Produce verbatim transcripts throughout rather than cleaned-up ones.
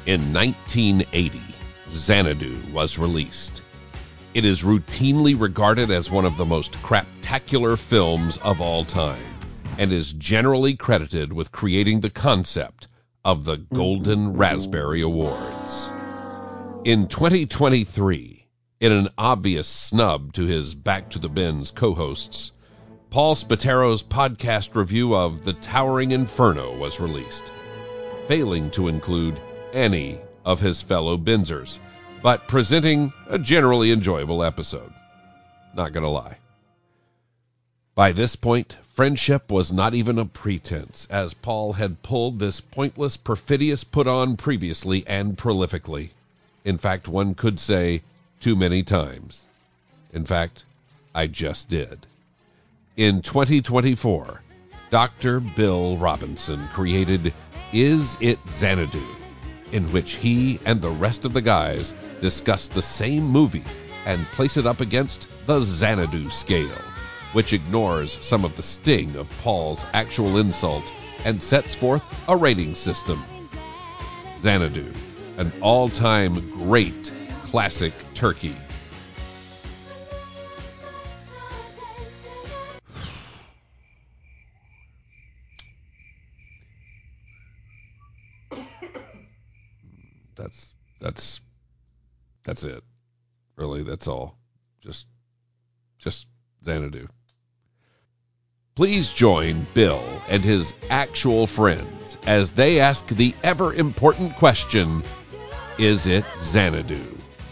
In nineteen eighty, Xanadu was released. It is routinely regarded as one of the most craptacular films of all time, and is generally credited with creating the concept of the Golden Raspberry Awards. In twenty twenty-three, in an obvious snub to his Back to the Bins co-hosts, Paul Spatero's podcast review of The Towering Inferno was released, failing to include any of his fellow Benzers, but presenting a generally enjoyable episode. Not gonna lie. By this point, friendship was not even a pretense, as Paul had pulled this pointless, perfidious put-on previously and prolifically. In fact, one could say too many times. In fact, I just did. In twenty twenty-four, Doctor Bill Robinson created Is It Xanadu?, in which he and the rest of the guys discuss the same movie and place it up against the Xanadu scale, which ignores some of the sting of Paul's actual insult and sets forth a rating system. Xanadu, an all-time great classic turkey. That's, that's, that's it. Really, that's all. Just, just Xanadu. Please join Bill and his actual friends as they ask the ever-important question, is it Xanadu?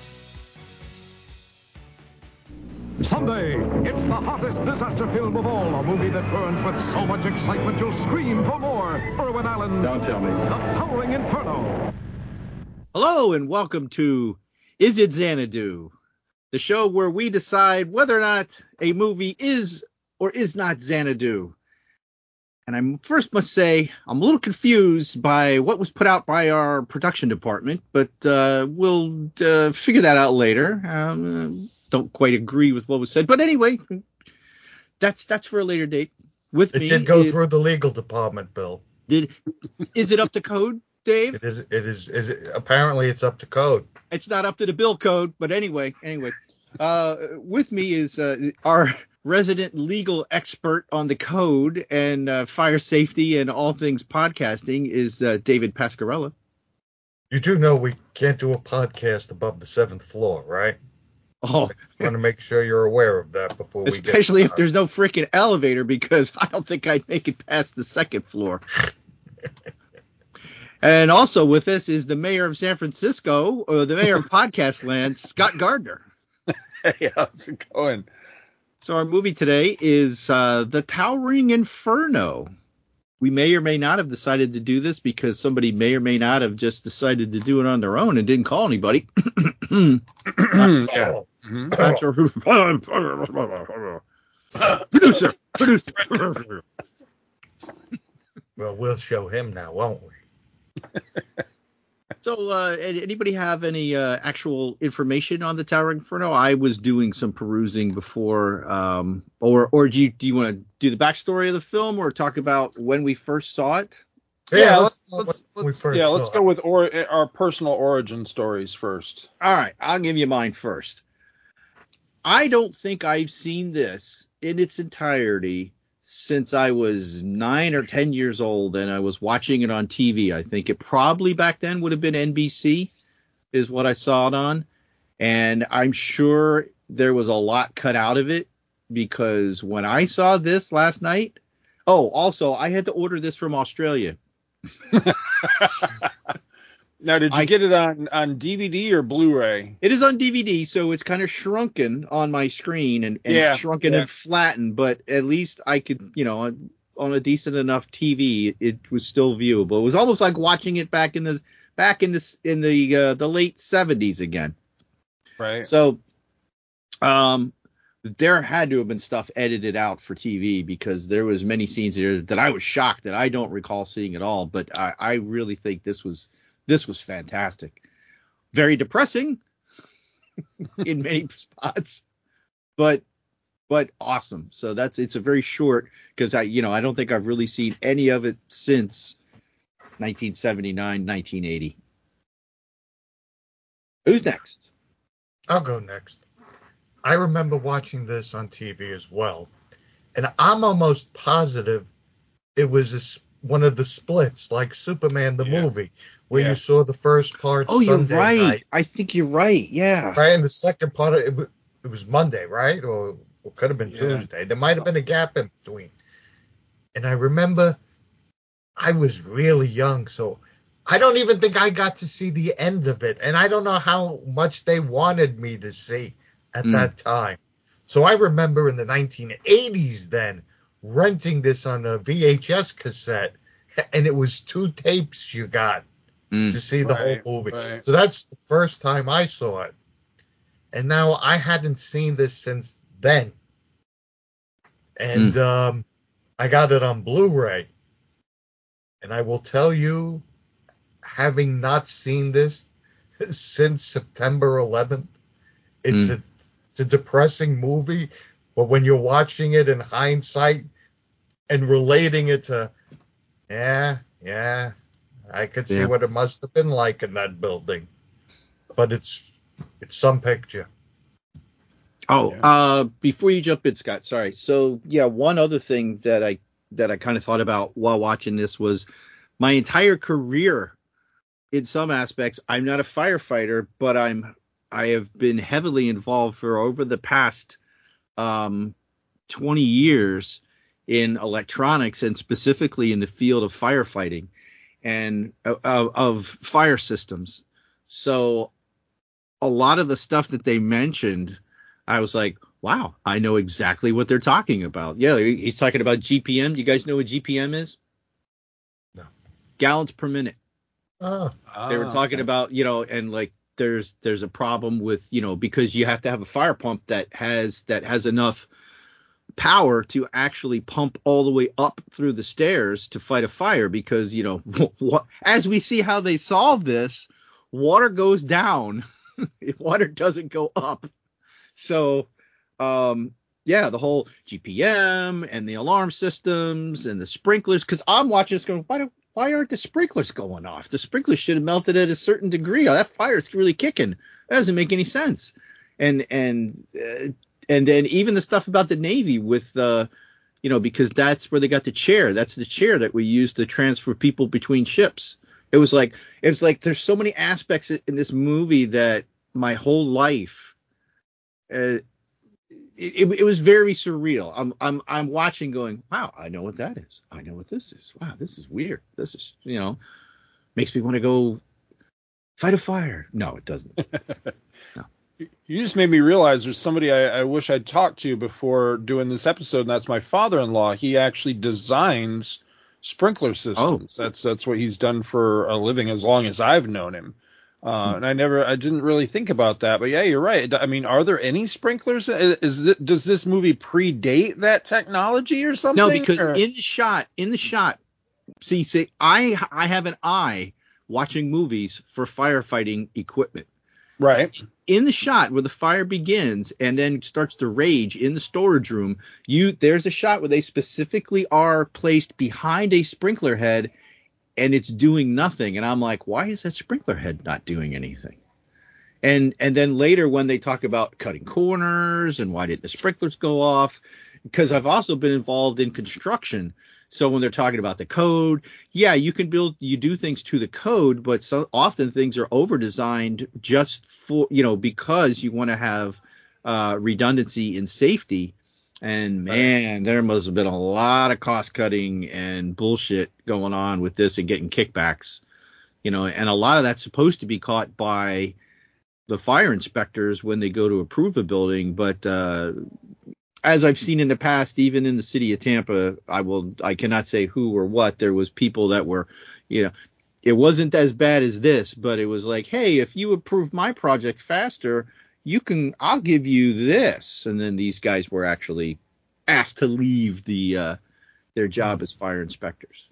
Someday, it's the hottest disaster film of all, a movie that burns with so much excitement you'll scream for more. Irwin Allen's Don't tell me. The Towering Inferno. Hello and welcome to Is It Xanadu, the show where we decide whether or not a movie is or is not Xanadu. And I first must say I'm a little confused by what was put out by our production department, but uh, we'll uh, figure that out later. Um, don't quite agree with what was said, but anyway, that's that's for a later date. With It me, did go is, through the legal department, Bill. Did is it up to code, Dave? It is. It is. Is it? Apparently, it's up to code. It's not up to the bill code, but anyway, anyway. Uh, with me is uh, our resident legal expert on the code and uh, fire safety and all things podcasting is uh, David Pascarella. You do know we can't do a podcast above the seventh floor, right? Oh, I want to make sure you're aware of that before we get especially if started. there's no freaking elevator, because I don't think I'd make it past the second floor. And also with us is the mayor of San Francisco, or the mayor of podcast land, Scott Gardner. Hey, how's it going? So our movie today is uh, The Towering Inferno. We may or may not have decided to do this because somebody may or may not have just decided to do it on their own and didn't call anybody. Yeah. Oh, Not sure who- producer, producer. well, we'll show him now, won't we? So, uh, anybody have any uh, actual information on the Towering Inferno? I was doing some perusing before, um, or or do you do you want to do the backstory of the film or talk about when we first saw it? Yeah, let's, let's, let's, when let's- we first yeah, saw let's it. go with or, our personal origin stories first. All right, I'll give you mine first. I don't think I've seen this in its entirety since I was nine or ten years old, and I was watching it on T V. I think it probably back then would have been N B C is what I saw it on. And I'm sure there was a lot cut out of it because when I saw this last night, oh, also, I had to order this from Australia. Now, did you I- get it on, on D V D or Blu-ray? It is on D V D, so it's kind of shrunken on my screen and, and Yeah, shrunken yeah. and flattened, but at least I could, you know, on, on a decent enough T V, it was still viewable. It was almost like watching it back in the back in the in the uh, the late seventies again. Right. So, um, there had to have been stuff edited out for T V because there was many scenes here that I was shocked that I don't recall seeing at all. But I, I really think this was this was fantastic. Very depressing in many spots, but but awesome. So that's it's a very short because I you know I don't think I've really seen any of it since nineteen seventy-nine, nineteen eighty. Who's next? I'll go next. I remember watching this on T V as well, and I'm almost positive it was a s one of the splits, like Superman the Yeah. movie, where Yeah. you saw the first part Oh, Sunday you're right. night, I think you're right. Yeah. right, and the second part it, wa- it was Monday, right, or it could have been Yeah. Tuesday. There might have been a gap in between, and I remember I was really young, so I don't even think I got to see the end of it, and I don't know how much they wanted me to see at Mm. that time. So I remember in the nineteen eighties then renting this on a V H S cassette, and it was two tapes you got Mm. to see the Right, whole movie. right. So that's the first time I saw it. And now I hadn't seen this since then. And um, I got it on Blu-ray. And I will tell you, having not seen this since September eleventh, it's Mm. a it's a depressing movie, but when you're watching it in hindsight and relating it to, yeah, yeah, I could see Yeah. what it must have been like in that building. But it's it's some picture. Oh, Yeah. uh, before you jump in, Scott, sorry. So yeah, one other thing that I that I kind of thought about while watching this was my entire career. In some aspects, I'm not a firefighter, but I'm I have been heavily involved for over the past um, twenty years in electronics and specifically in the field of firefighting and of, of fire systems. So a lot of the stuff that they mentioned, I was like, wow, I know exactly what they're talking about. Yeah, he's talking about G P M. You guys know what G P M is? No. Gallons per minute. Oh, They were Ah, talking okay. about, you know, and like there's there's a problem with, you know, because you have to have a fire pump that has that has enough power to actually pump all the way up through the stairs to fight a fire because, you know, what, as we see how they solve this, water goes down. Water doesn't go up. So, um, yeah, the whole G P M and the alarm systems and the sprinklers, because I'm watching this going, why do why aren't the sprinklers going off? The sprinklers should have melted at a certain degree. Oh, that fire's really kicking. That doesn't make any sense. And and uh, and then even the stuff about the Navy with uh, you know, because that's where they got the chair. That's the chair that we use to transfer people between ships. It was like it was like there's so many aspects in this movie that my whole life. Uh, It, it was very surreal. I'm I'm I'm watching, going, wow, I know what that is. I know what this is. Wow, this is weird. This is, you know, makes me want to go fight a fire. No, it doesn't. No. You just made me realize there's somebody I, I wish I'd talked to before doing this episode, and that's my father-in-law. He actually designs sprinkler systems. Oh. That's that's what he's done for a living as long as I've known him. Uh, and I never, I didn't really think about that. But yeah, you're right. I mean, are there any sprinklers? Is, is it, does this movie predate that technology or something? No, because or? in the shot, in the shot, see, see, I I have an eye watching movies for firefighting equipment. Right. In the shot where the fire begins and then starts to rage in the storage room, you there's a shot where they specifically are placed behind a sprinkler head and it's doing nothing. And I'm like, why is that sprinkler head not doing anything? And and then later when they talk about cutting corners and why didn't the sprinklers go off? Because I've also been involved in construction. So when they're talking about the code, yeah, you can build, you do things to the code, but so often things are over designed just for, you know, because you want to have uh, redundancy and safety. And man, there must have been a lot of cost cutting and bullshit going on with this and getting kickbacks, you know, and a lot of that's supposed to be caught by the fire inspectors when they go to approve a building. But uh, as I've seen in the past, even in the city of Tampa, I will I cannot say who or what. There was people that were, you know, it wasn't as bad as this, but it was like, hey, if you approve my project faster, you can I'll give you this. And then these guys were actually asked to leave the uh, their job as fire inspectors.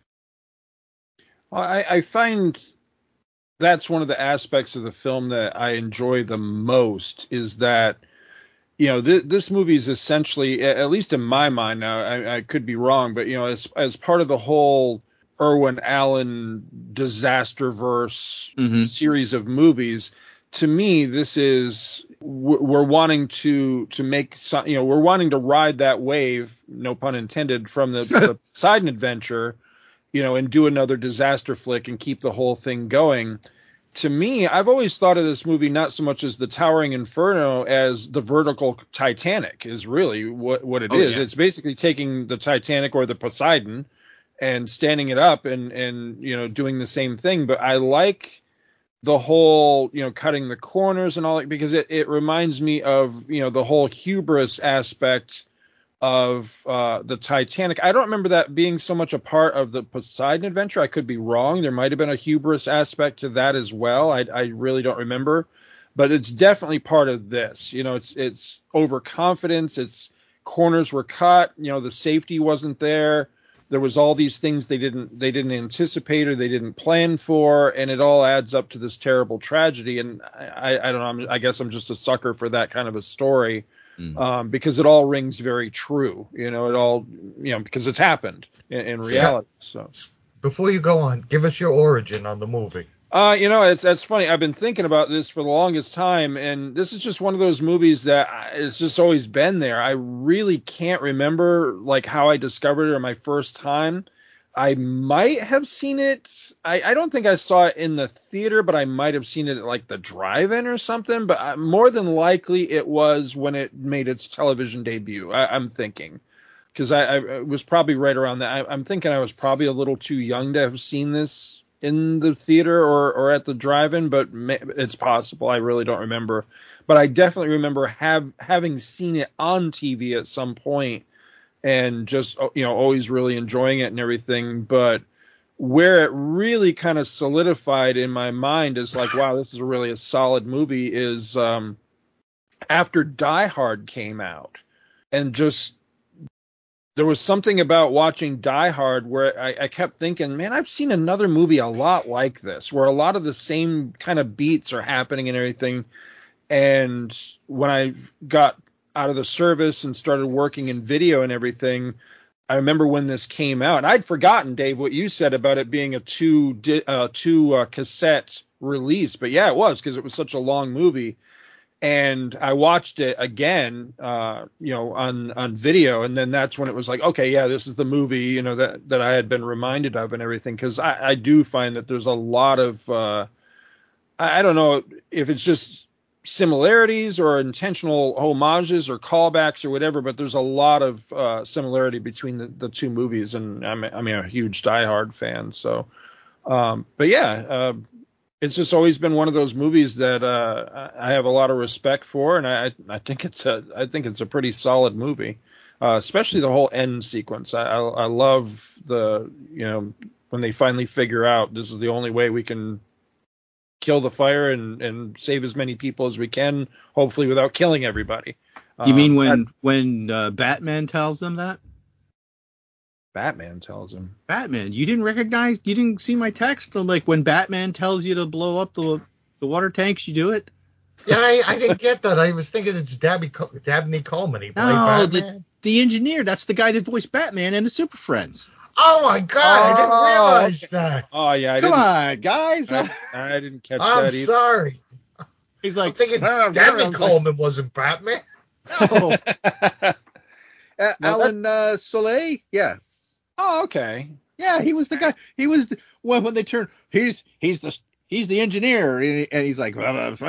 Well, I, I find that's one of the aspects of the film that I enjoy the most is that, you know, th- this movie is essentially, at least in my mind now, I, I could be wrong, but, you know, as, as part of the whole Irwin Allen disaster verse Mm-hmm. series of movies, to me, this is we're wanting to to make some, you know, we're wanting to ride that wave, no pun intended, from the, the Poseidon Adventure, you know, and do another disaster flick and keep the whole thing going. To me, I've always thought of this movie not so much as the Towering Inferno as the vertical Titanic is really what what it oh, is. Yeah. It's basically taking the Titanic or the Poseidon and standing it up and and you know doing the same thing. But I like the whole, you know, cutting the corners and all that, because it, it reminds me of, you know, the whole hubris aspect of uh, the Titanic. I don't remember that being so much a part of the Poseidon Adventure. I could be wrong. There might have been a hubris aspect to that as well. I, I really don't remember, but it's definitely part of this. You know, it's it's overconfidence. It's corners were cut. You know, the safety wasn't there. There was all these things they didn't they didn't anticipate or they didn't plan for, and it all adds up to this terrible tragedy. And I, I don't know. I'm, I guess I'm just a sucker for that kind of a story, mm. um, because it all rings very true. You know, it all you know because it's happened in, in reality. So before you go on, give us your origin on the movie. Uh, you know, it's that's funny. I've been thinking about this for the longest time, and this is just one of those movies that it's just always been there. I really can't remember like how I discovered it or my first time. I might have seen it. I, I don't think I saw it in the theater, but I might have seen it at like the drive-in or something. But I, more than likely, it was when it made its television debut. I, I'm thinking. Because I, I it was probably right around that. I, I'm thinking I was probably a little too young to have seen this in the theater or, or at the drive-in, but it's possible. I really don't remember. But I definitely remember have having seen it on T V at some point and just, you know, always really enjoying it and everything. But where it really kind of solidified in my mind is like, wow, this is really a solid movie is um, after Die Hard came out. And just there was something about watching Die Hard where I, I kept thinking, man, I've seen another movie a lot like this, where a lot of the same kind of beats are happening and everything. And when I got out of the service and started working in video and everything, I remember when this came out, and I'd forgotten, Dave, what you said about it being a two di- uh, two uh, cassette release. But yeah, it was, because it was such a long movie. And I watched it again, uh, you know, on, on video. And then that's when it was like, okay, yeah, this is the movie, you know, that, that I had been reminded of and everything. Cause I, I do find that there's a lot of, uh, I, I don't know if it's just similarities or intentional homages or callbacks or whatever, but there's a lot of, uh, similarity between the, the two movies. And I'm, I mean, I'm a huge Die Hard fan. So, um, but yeah, uh, it's just always been one of those movies that uh, I have a lot of respect for, and I I think it's a I think it's a pretty solid movie, uh, especially the whole end sequence. I, I I love the you know when they finally figure out this is the only way we can kill the fire and, and save as many people as we can, hopefully without killing everybody. You um, mean when I, when uh, Batman tells them that? Batman tells him. Batman, you didn't recognize? You didn't see my text? Like when Batman tells you to blow up the the water tanks, you do it? Yeah, I, I didn't get that. I was thinking it's Dabby, Dabney Coleman. He played no, Batman. The, the engineer. That's the guy that voiced Batman and the Super Friends. Oh my God! Oh, I didn't realize okay. that. Oh yeah, I come didn't, on, guys. I, I didn't catch I'm that either. sorry. He's like, I'm thinking oh, Dabney Coleman like, wasn't Batman. No. uh, no Alan uh, Soleil. Yeah. Oh, okay. Yeah, he was the guy. He was the, when when they turn. He's he's the he's the engineer, and, and he's like, like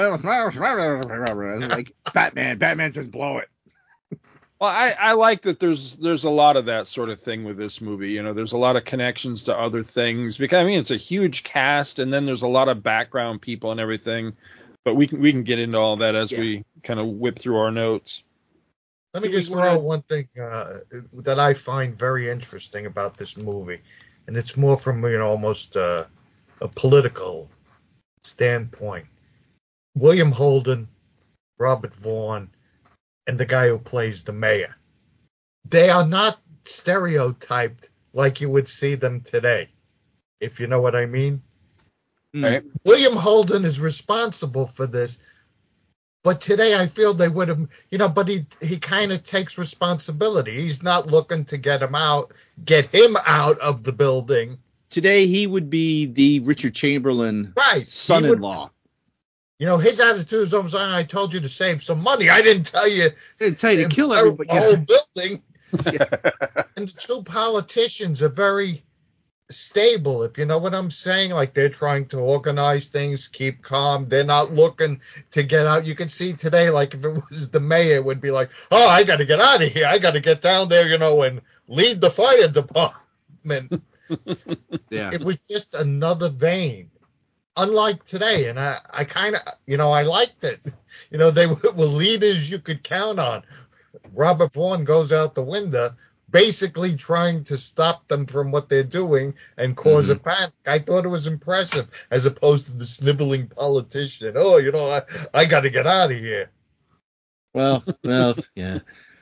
Batman. Batman says blow it. Well, I, I like that there's there's a lot of that sort of thing with this movie. You know, there's a lot of connections to other things because I mean it's a huge cast, and then there's a lot of background people and everything. But we can we can get into all that as yeah. we kind of whip through our notes. Let me just throw out one thing uh, that I find very interesting about this movie, and it's more from you know almost uh, a political standpoint. William Holden, Robert Vaughn, and the guy who plays the mayor, they are not stereotyped like you would see them today, if you know what I mean. Right. William Holden is responsible for this. But today I feel they would have, you know, but he he kind of takes responsibility. He's not looking to get him out, get him out of the building. Today he would be the Richard Chamberlain right. son-in-law. You know, his attitude is almost like, I told you to save some money. I didn't tell you. I didn't tell you to kill The everybody. whole building. And the two politicians are very stable, if you know what I'm saying. Like, they're trying to organize things, keep calm. They're not looking to get out. You can see today, like, if it was the mayor, it would be like, oh, I got to get out of here. I got to get down there, you know, and lead the fire department. Yeah. It was just another vein. Unlike today, and I, I kind of, you know, I liked it. You know, they were, were leaders you could count on. Robert Vaughn goes out the window, basically trying to stop them from what they're doing and cause Mm-hmm. a panic. I thought it was impressive, as opposed to the sniveling politician. Oh, you know, I, I got to get out of here. Well, well, yeah.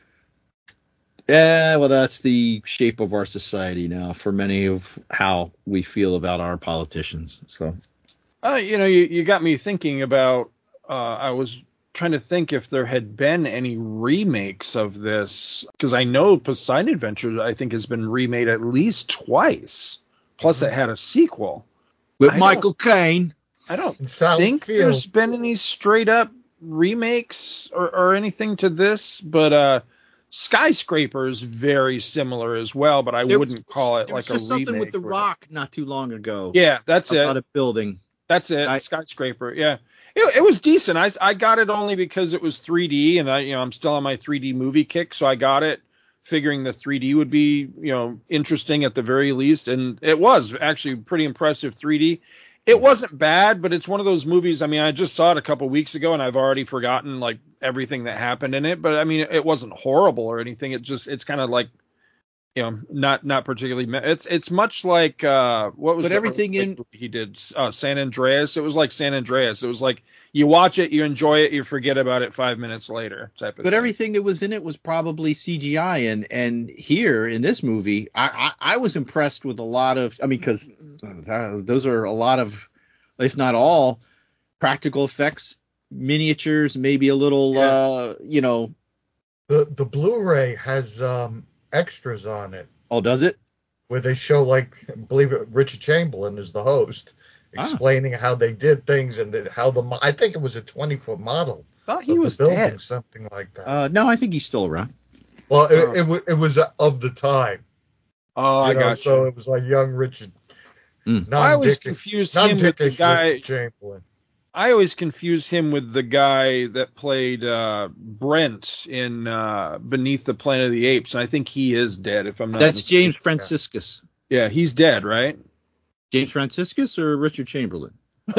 Yeah, well, that's the shape of our society now for many of how we feel about our politicians. So, Uh, you know, you, you got me thinking about, uh, I was trying to think if there had been any remakes of this, because I know Poseidon Adventure, I think, has been remade at least twice. Plus, it had a sequel. with I Michael Caine. I don't And Sally think Field. there's been any straight up remakes or, or anything to this, but uh, Skyscraper is very similar as well, but I There was- wouldn't call it There was like a just something remake. with The or- Rock not too long ago. Yeah, that's about it. a building. That's it. I- Skyscraper. Yeah. It, it was decent. I, I got it only because it was three D, and I, you know, I'm still on my three D movie kick. So I got it figuring the three D would be, you know, interesting at the very least. And it was actually pretty impressive three D. It wasn't bad, but it's one of those movies. I mean, I just saw it a couple weeks ago and I've already forgotten like everything that happened in it. But I mean, it wasn't horrible or anything. It just, it's kind of like, you know, not not particularly. Me- it's it's much like uh, what was But the everything earthquake in- movie he did uh, San Andreas. It was like San Andreas. It was like you watch it, you enjoy it, you forget about it five minutes later. Type of But thing. everything that was in it was probably C G I, and and here in this movie, I I, I was impressed with a lot of. I mean, because those are a lot of, if not all, practical effects, miniatures, maybe a little, Yeah. uh, you know. The the Blu-ray has um, extras on it Oh, does it? where they show, like, I believe it, Richard Chamberlain is the host, Ah. explaining how they did things and the, how the mo- I think it was a twenty foot model thought of he was the building, dead. something like that. Uh, no, I think he's still around. well, oh. it, it, wa- it was of the time, Oh, you I know, got so you. it was like young Richard. Mm. I always non-dickish- confused him with the non-dickish guy. Richard Chamberlain. I always confuse him with the guy that played uh, Brent in uh, Beneath the Planet of the Apes, and I think he is dead. If I'm not That's mistaken. James Franciscus. Yeah, he's dead, right? James Franciscus or Richard Chamberlain?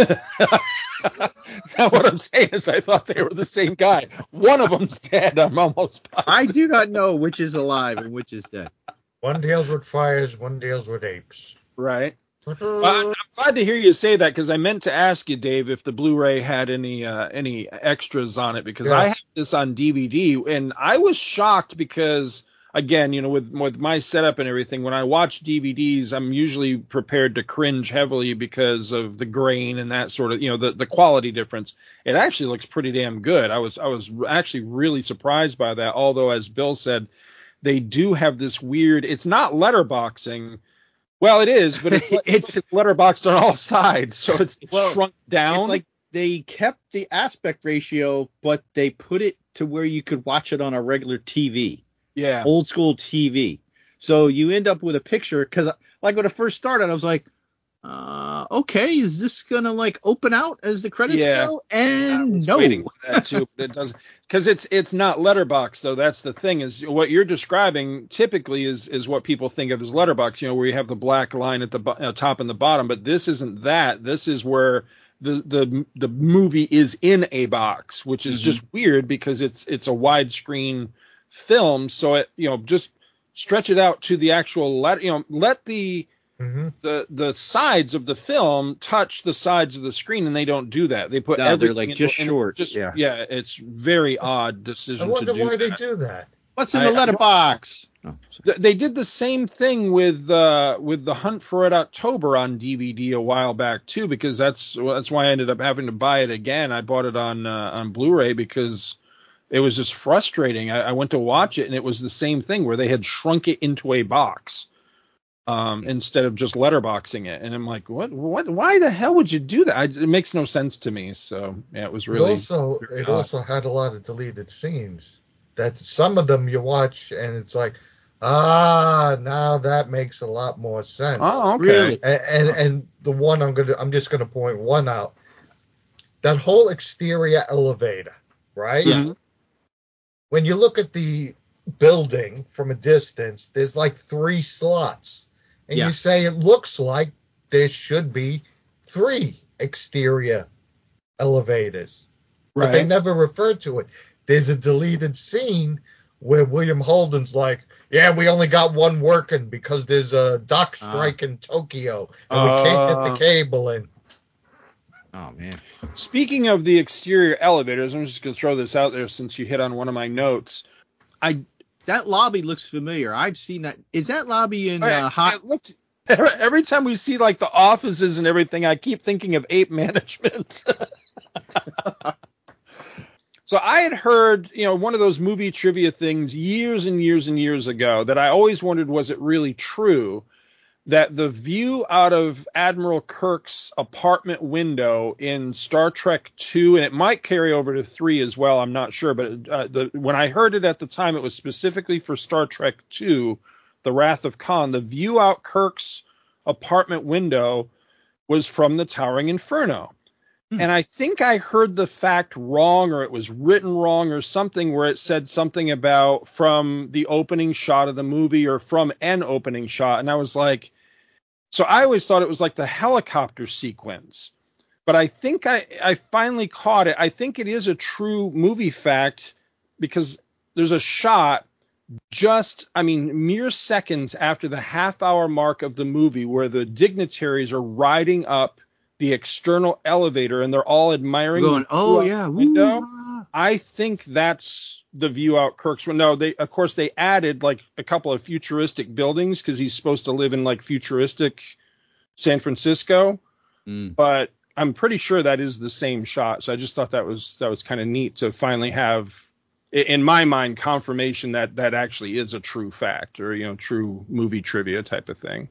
Is that what I'm saying? Is I thought they were the same guy. One of them's dead. I'm almost positive. I do not know which is alive and which is dead. One deals with fires, one deals with apes. Right. Well, I'm I'm glad to hear you say that because I meant to ask you, Dave, if the Blu-ray had any uh, any extras on it because Yeah. I have this on D V D and I was shocked because again, you know, with with my setup and everything, when I watch D V Ds, I'm usually prepared to cringe heavily because of the grain and that sort of, you know, the the quality difference. It actually looks pretty damn good. I was I was actually really surprised by that. Although, as Bill said, they do have this weird. It's not letterboxing. Well, it is, but it's it's, It's- it's letterboxed on all sides, so it's Well, shrunk down. It's like they kept the aspect ratio, but they put it to where you could watch it on a regular T V, yeah, old school T V. So you end up with a picture because, like, when it first started, I was like, uh, okay, is this gonna like open out as the credits Yeah. go? I And was no, waiting for that too, but it doesn't because it's it's not letterbox though. That's the thing is what you're describing typically is is what people think of as letterbox. You know, where you have the black line at the bo- uh, top and the bottom, but this isn't that. This is where the the the movie is in a box, which is Mhm. just weird because it's it's a widescreen film. So it you know just stretch it out to the actual let you know let the hmm the the sides of the film touch the sides of the screen, and they don't do that. They put No, they're, everything like, into- just and it's short, Just, yeah. yeah, it's very odd I decision to wonder do why they that. do that. what's in I- the I don't- letterbox? Oh, sorry. Th- They did the same thing with uh, with the Hunt for Red October on D V D a while back too, because that's that's why I ended up having to buy it again. I bought it on uh, on Blu-ray because it was just frustrating. I, I went to watch it and it was the same thing where they had shrunk it into a box. um, instead of just letterboxing it. And I'm like, what, what, why the hell would you do that? I, it makes no sense to me. So yeah, it was really. It also, it odd. also had a lot of deleted scenes. That some of them you watch and it's like, ah, now that makes a lot more sense. Oh, okay. Really? And, and and the one I'm gonna, I'm just gonna point one out. That whole exterior elevator, right? Yeah. Mhm. When you look at the building from a distance, there's like three slots, and Yeah. you say it looks like there should be three exterior elevators, but they Right. never refer to it. There's a deleted scene where William Holden's like, yeah, we only got one working because there's a dock strike in Tokyo and we can't get the Uh. cable in. Oh man. Speaking of the exterior elevators, I'm just going to throw this out there since you hit on one of my notes. I That lobby looks familiar. I've seen that. Is that lobby in I- uh, Hot? it looked, every time we see like the offices and everything, I keep thinking of Ape Management. So I had heard, you know, one of those movie trivia things years and years and years ago that I always wondered, was it really true that the view out of Admiral Kirk's apartment window in Star Trek two, and it might carry over to three as well, I'm not sure, but uh, the, when I heard it at the time, it was specifically for Star Trek two, The Wrath of Khan. The view out Kirk's apartment window was from the Towering Inferno. Hmm. And I think I heard the fact wrong, or it was written wrong or something, where it said something about from the opening shot of the movie or from an opening shot. And I was like, so I always thought it was like the helicopter sequence, but I think I, I finally caught it. I think it is a true movie fact because there's a shot just, I mean, mere seconds after the half hour mark of the movie where the dignitaries are riding up the external elevator and they're all admiring Going, the oh yeah, window. Woo. I think that's the view out Kirk's window. They, of course, they added like a couple of futuristic buildings because he's supposed to live in like futuristic San Francisco, Mm. but I'm pretty sure that is the same shot. So I just thought that was that was kind of neat to finally have, in my mind, confirmation that that actually is a true fact, or, you know, true movie trivia type of thing.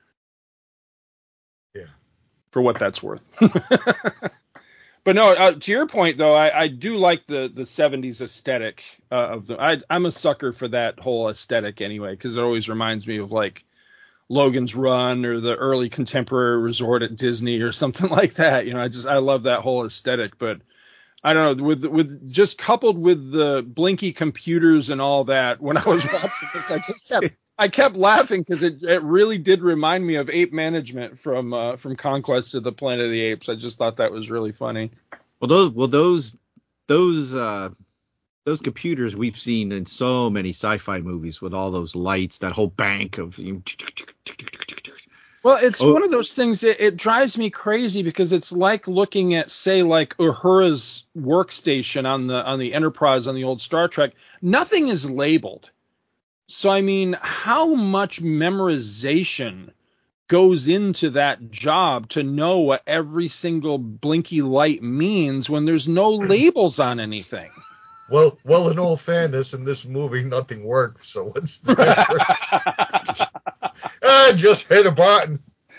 Yeah. For what that's worth. But no, uh, to your point though, I, I do like the the seventies aesthetic uh, of the. I, I'm a sucker for that whole aesthetic anyway, because it always reminds me of like Logan's Run or the early contemporary resort at Disney or something like that. You know, I just I love that whole aesthetic. But I don't know, with with just coupled with the blinky computers and all that, when I was watching this, I just kept I kept laughing because it, it really did remind me of Ape Management from uh, from Conquest of the Planet of the Apes. I just thought that was really funny. Well, those well those those uh, those computers we've seen in so many sci-fi movies with all those lights, that whole bank of. You know, Well, it's oh. one of those things that it drives me crazy because it's like looking at, say, like Uhura's workstation on the on the Enterprise on the old Star Trek. Nothing is labeled. So, I mean, how much memorization goes into that job to know what every single blinky light means when there's no labels on anything? Well, well, in all fairness, in this movie, nothing works. So what's the difference? I just hit a button.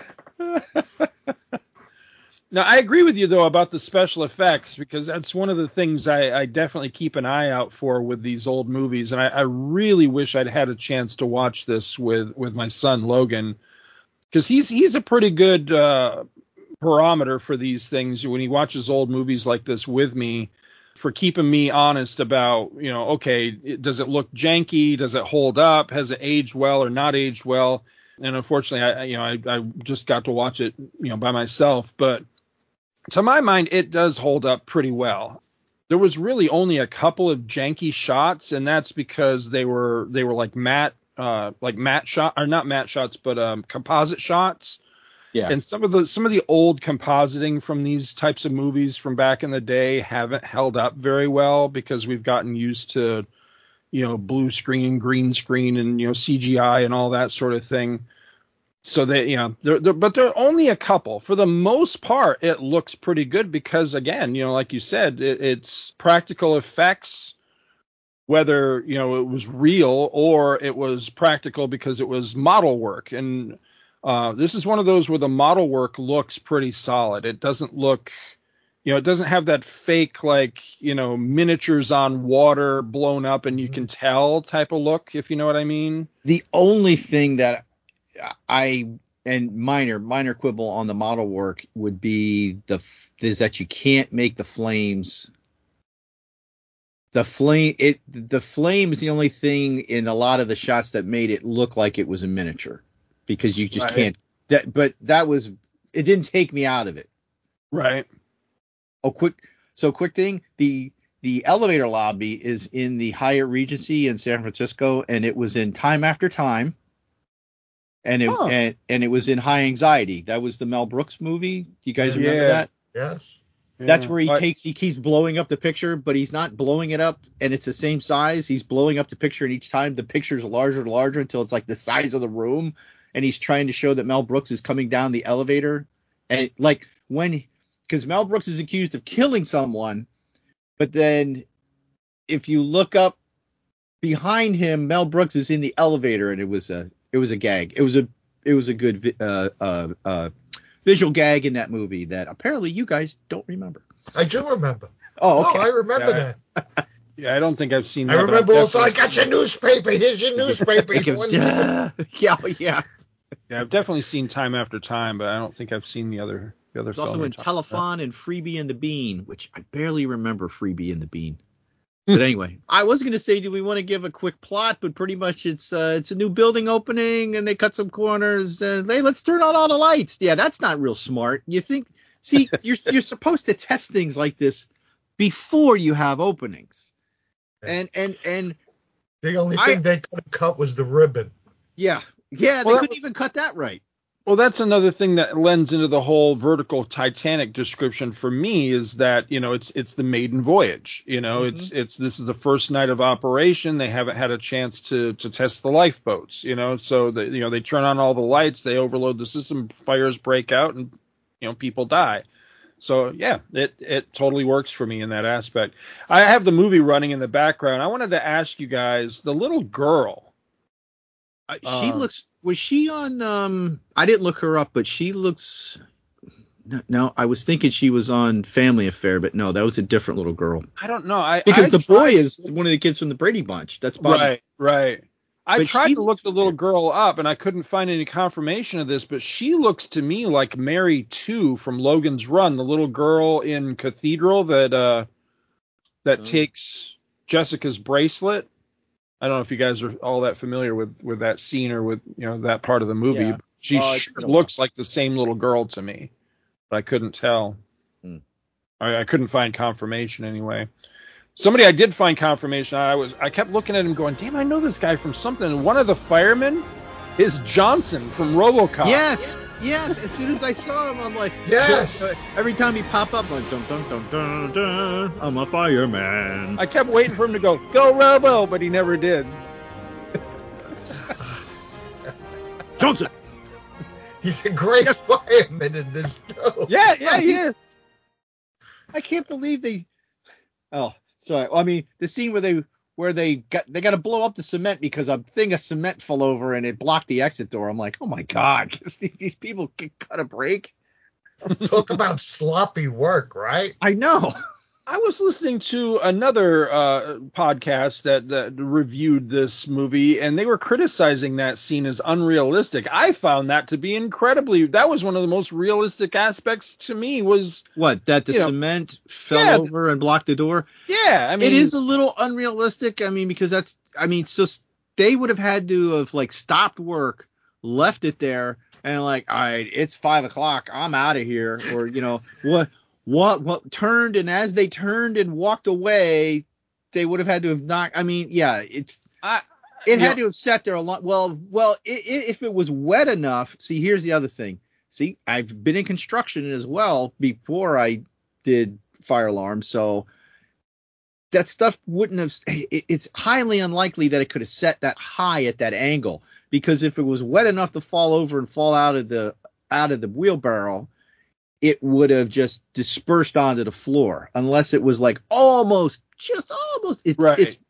Now, I agree with you, though, about the special effects, because that's one of the things I, I definitely keep an eye out for with these old movies. And I, I really wish I'd had a chance to watch this with, with my son, Logan, because he's he's a pretty good uh, barometer for these things when he watches old movies like this with me, for keeping me honest about, you know, okay, does it look janky? Does it hold up? Has it aged well or not aged well? And unfortunately, I, you know, I, I just got to watch it, you know, by myself. But to my mind, it does hold up pretty well. There was really only a couple of janky shots, and that's because they were they were like matte, uh, like matte shot, or not matte shots, but um, composite shots. Yeah. And some of the some of the old compositing from these types of movies from back in the day haven't held up very well because we've gotten used to, you know, blue screen, green screen, and, you know, C G I and all that sort of thing. So they, you know, they're, they're, but there are only a couple. For the most part, it looks pretty good because, again, you know, like you said, it, it's practical effects, whether, you know, it was real or it was practical because it was model work. And Uh, this is one of those where the model work looks pretty solid. It doesn't look, you know, it doesn't have that fake, like, you know, miniatures on water blown up and you can tell type of look, if you know what I mean. The only thing that I, and minor, minor quibble on the model work would be the, is that you can't make the flames. The flame, it, the flame is the only thing in a lot of the shots that made it look like it was a miniature, because you just right. can't, that, but that was, it didn't take me out of it. Right. Oh, quick. So quick thing. The, the elevator lobby is in the Hyatt Regency in San Francisco, and it was in Time After Time. And it, huh. and, and it was in High Anxiety. That was the Mel Brooks movie. Do you guys remember yeah. that? Yes. That's where he I, takes, he keeps blowing up the picture, but he's not blowing it up and it's the same size. He's blowing up the picture, and each time the picture is larger and larger until it's like the size of the room. And he's trying to show that Mel Brooks is coming down the elevator. And like when, because Mel Brooks is accused of killing someone, but then if you look up behind him, Mel Brooks is in the elevator, and it was a, it was a gag. It was a, it was a good, uh, uh, uh, visual gag in that movie that apparently you guys don't remember. I do remember. Oh, okay. Oh, I remember yeah, that. Yeah, I don't think I've seen I that. remember also, I got your newspaper. Here's your newspaper. Think of, uh, yeah, yeah. Yeah, I've definitely seen Time After Time, but I don't think I've seen the other the other There's also in Telephone and Freebie and the Bean, which I barely remember Freebie and the Bean. But anyway, I was going to say, do we want to give a quick plot? But pretty much it's uh, it's a new building opening, and they cut some corners. And hey, let's turn on all the lights. Yeah, that's not real smart. You think? See, you're you're supposed to test things like this before you have openings. And and and the only I, thing they could have cut was the ribbon. Yeah, yeah, they well, couldn't even cut that right. Well, that's another thing that lends into the whole vertical Titanic description for me, is that, you know, it's it's the maiden voyage. You know, mm-hmm. it's it's this is the first night of operation. They haven't had a chance to to test the lifeboats. You know, so that, you know, they turn on all the lights, they overload the system, fires break out, and, you know, people die. So yeah, it it totally works for me in that aspect. I have the movie running in the background. I wanted to ask you guys, the little girl. Uh, she um, looks. Was she on? Um, I didn't look her up, but she looks. No, no, I was thinking she was on Family Affair, but no, that was a different little girl. I don't know. I because I the tried, boy is one of the kids from the Brady Bunch. That's Bobby. Right, right. I But tried she to look the little girl up, and I couldn't find any confirmation of this, but she looks to me like Mary two from Logan's Run, the little girl in Cathedral that uh that Oh. takes Jessica's bracelet. I don't know if you guys are all that familiar with with that scene or with, you know, that part of the movie. Yeah. She Oh, it's sure been a while. looks like the same little girl to me, but I couldn't tell. Hmm. I, I couldn't find confirmation anyway. Somebody I did find confirmation. I was I kept looking at him going, damn, I know this guy from something. And one of the firemen is Johnson from RoboCop. Yes, yes. As soon as I saw him, I'm like, Yes. uh, every time he pop up, I'm like, dun, dun, dun, dun, dun, I'm a fireman. I kept waiting for him to go, go Robo, but he never did. Johnson. He's a great fireman in this too. Yeah, yeah, he is. I can't believe they. Oh, sorry. Well, I mean, the scene where they where they got they got to blow up the cement because a thing of cement fell over and it blocked the exit door. I'm like, oh my god, these people can cut a break. Talk about sloppy work, right? I know. I was listening to another uh, podcast that, that reviewed this movie, and they were criticizing that scene as unrealistic. I found that to be incredibly. That was one of the most realistic aspects to me. Was What, that the you know, cement fell yeah, over and blocked the door? Yeah, I mean, it is a little unrealistic. I mean, because that's. I mean, so they would have had to have like stopped work, left it there, and like, all right, it's five o'clock, I'm out of here, or you know what. What what turned, and as they turned and walked away, they would have had to have knocked. I mean, yeah, it's I, it had know, to have sat there a lot. Well, well, it, it, if it was wet enough. See, here's the other thing. See, I've been in construction as well before I did fire alarms, so that stuff wouldn't have. It, it's highly unlikely that it could have set that high at that angle, because if it was wet enough to fall over and fall out of the out of the wheelbarrow, it would have just dispersed onto the floor, unless it was like almost, just almost. It, right. It's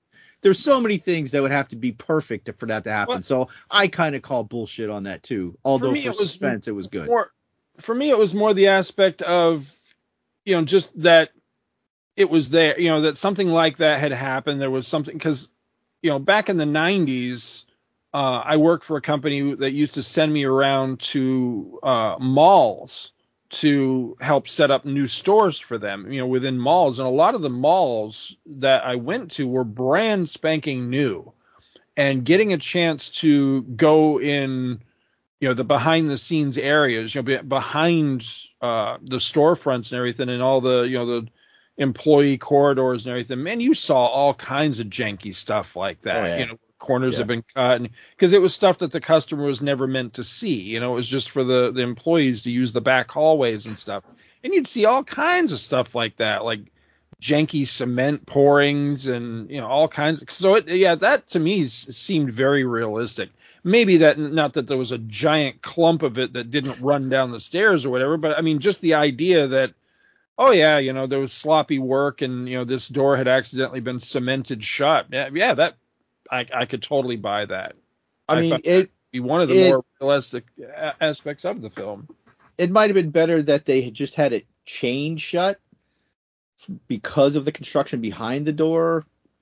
there's so many things that would have to be perfect for that to happen. Well, so I kind of call bullshit on that too. Although for, me, for it was suspense, it was good. More, for me, it was more the aspect of, you know, just that it was there, you know, that something like that had happened. There was something, because, you know, back in the nineties, uh, I worked for a company that used to send me around to uh, malls to help set up new stores for them, you know, within malls. And a lot of the malls that I went to were brand spanking new, and getting a chance to go in, you know, the behind the scenes areas, you know, behind uh, the storefronts and everything, and all the, you know, the employee corridors and everything, man, you saw all kinds of janky stuff like that. Oh, yeah. You know, corners Yeah. have been cut, and because it was stuff that the customer was never meant to see. You know, it was just for the, the employees to use the back hallways and stuff. And you'd see all kinds of stuff like that, like janky cement pourings and, you know, all kinds of, so it, yeah, that to me s- seemed very realistic. Maybe that, not that there was a giant clump of it that didn't run down the stairs or whatever, but I mean, just the idea that, oh yeah, you know, there was sloppy work and, you know, this door had accidentally been cemented shut. Yeah, yeah, that I, I could totally buy that. I mean, found that it to be one of the it more realistic a- aspects of the film. it might have been better that they had just had it chained shut because of the construction behind the door,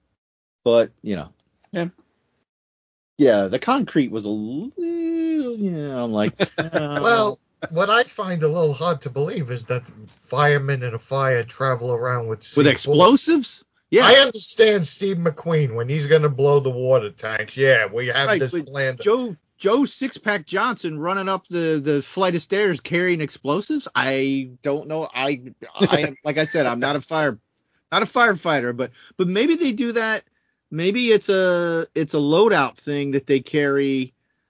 but you know, Yeah. yeah, the concrete was a little, yeah, I'm like, uh, Well, what I find a little hard to believe is that firemen in a fire travel around with C with four. explosives. Yeah, I understand Steve McQueen when he's going to blow the water tanks. Yeah, we have right, this but plan. Joe Joe Sixpack Johnson running up the, the flight of stairs carrying explosives. I don't know. I I am, like I said, I'm not a fire not a firefighter, but but maybe they do that. Maybe it's a it's a loadout thing that they carry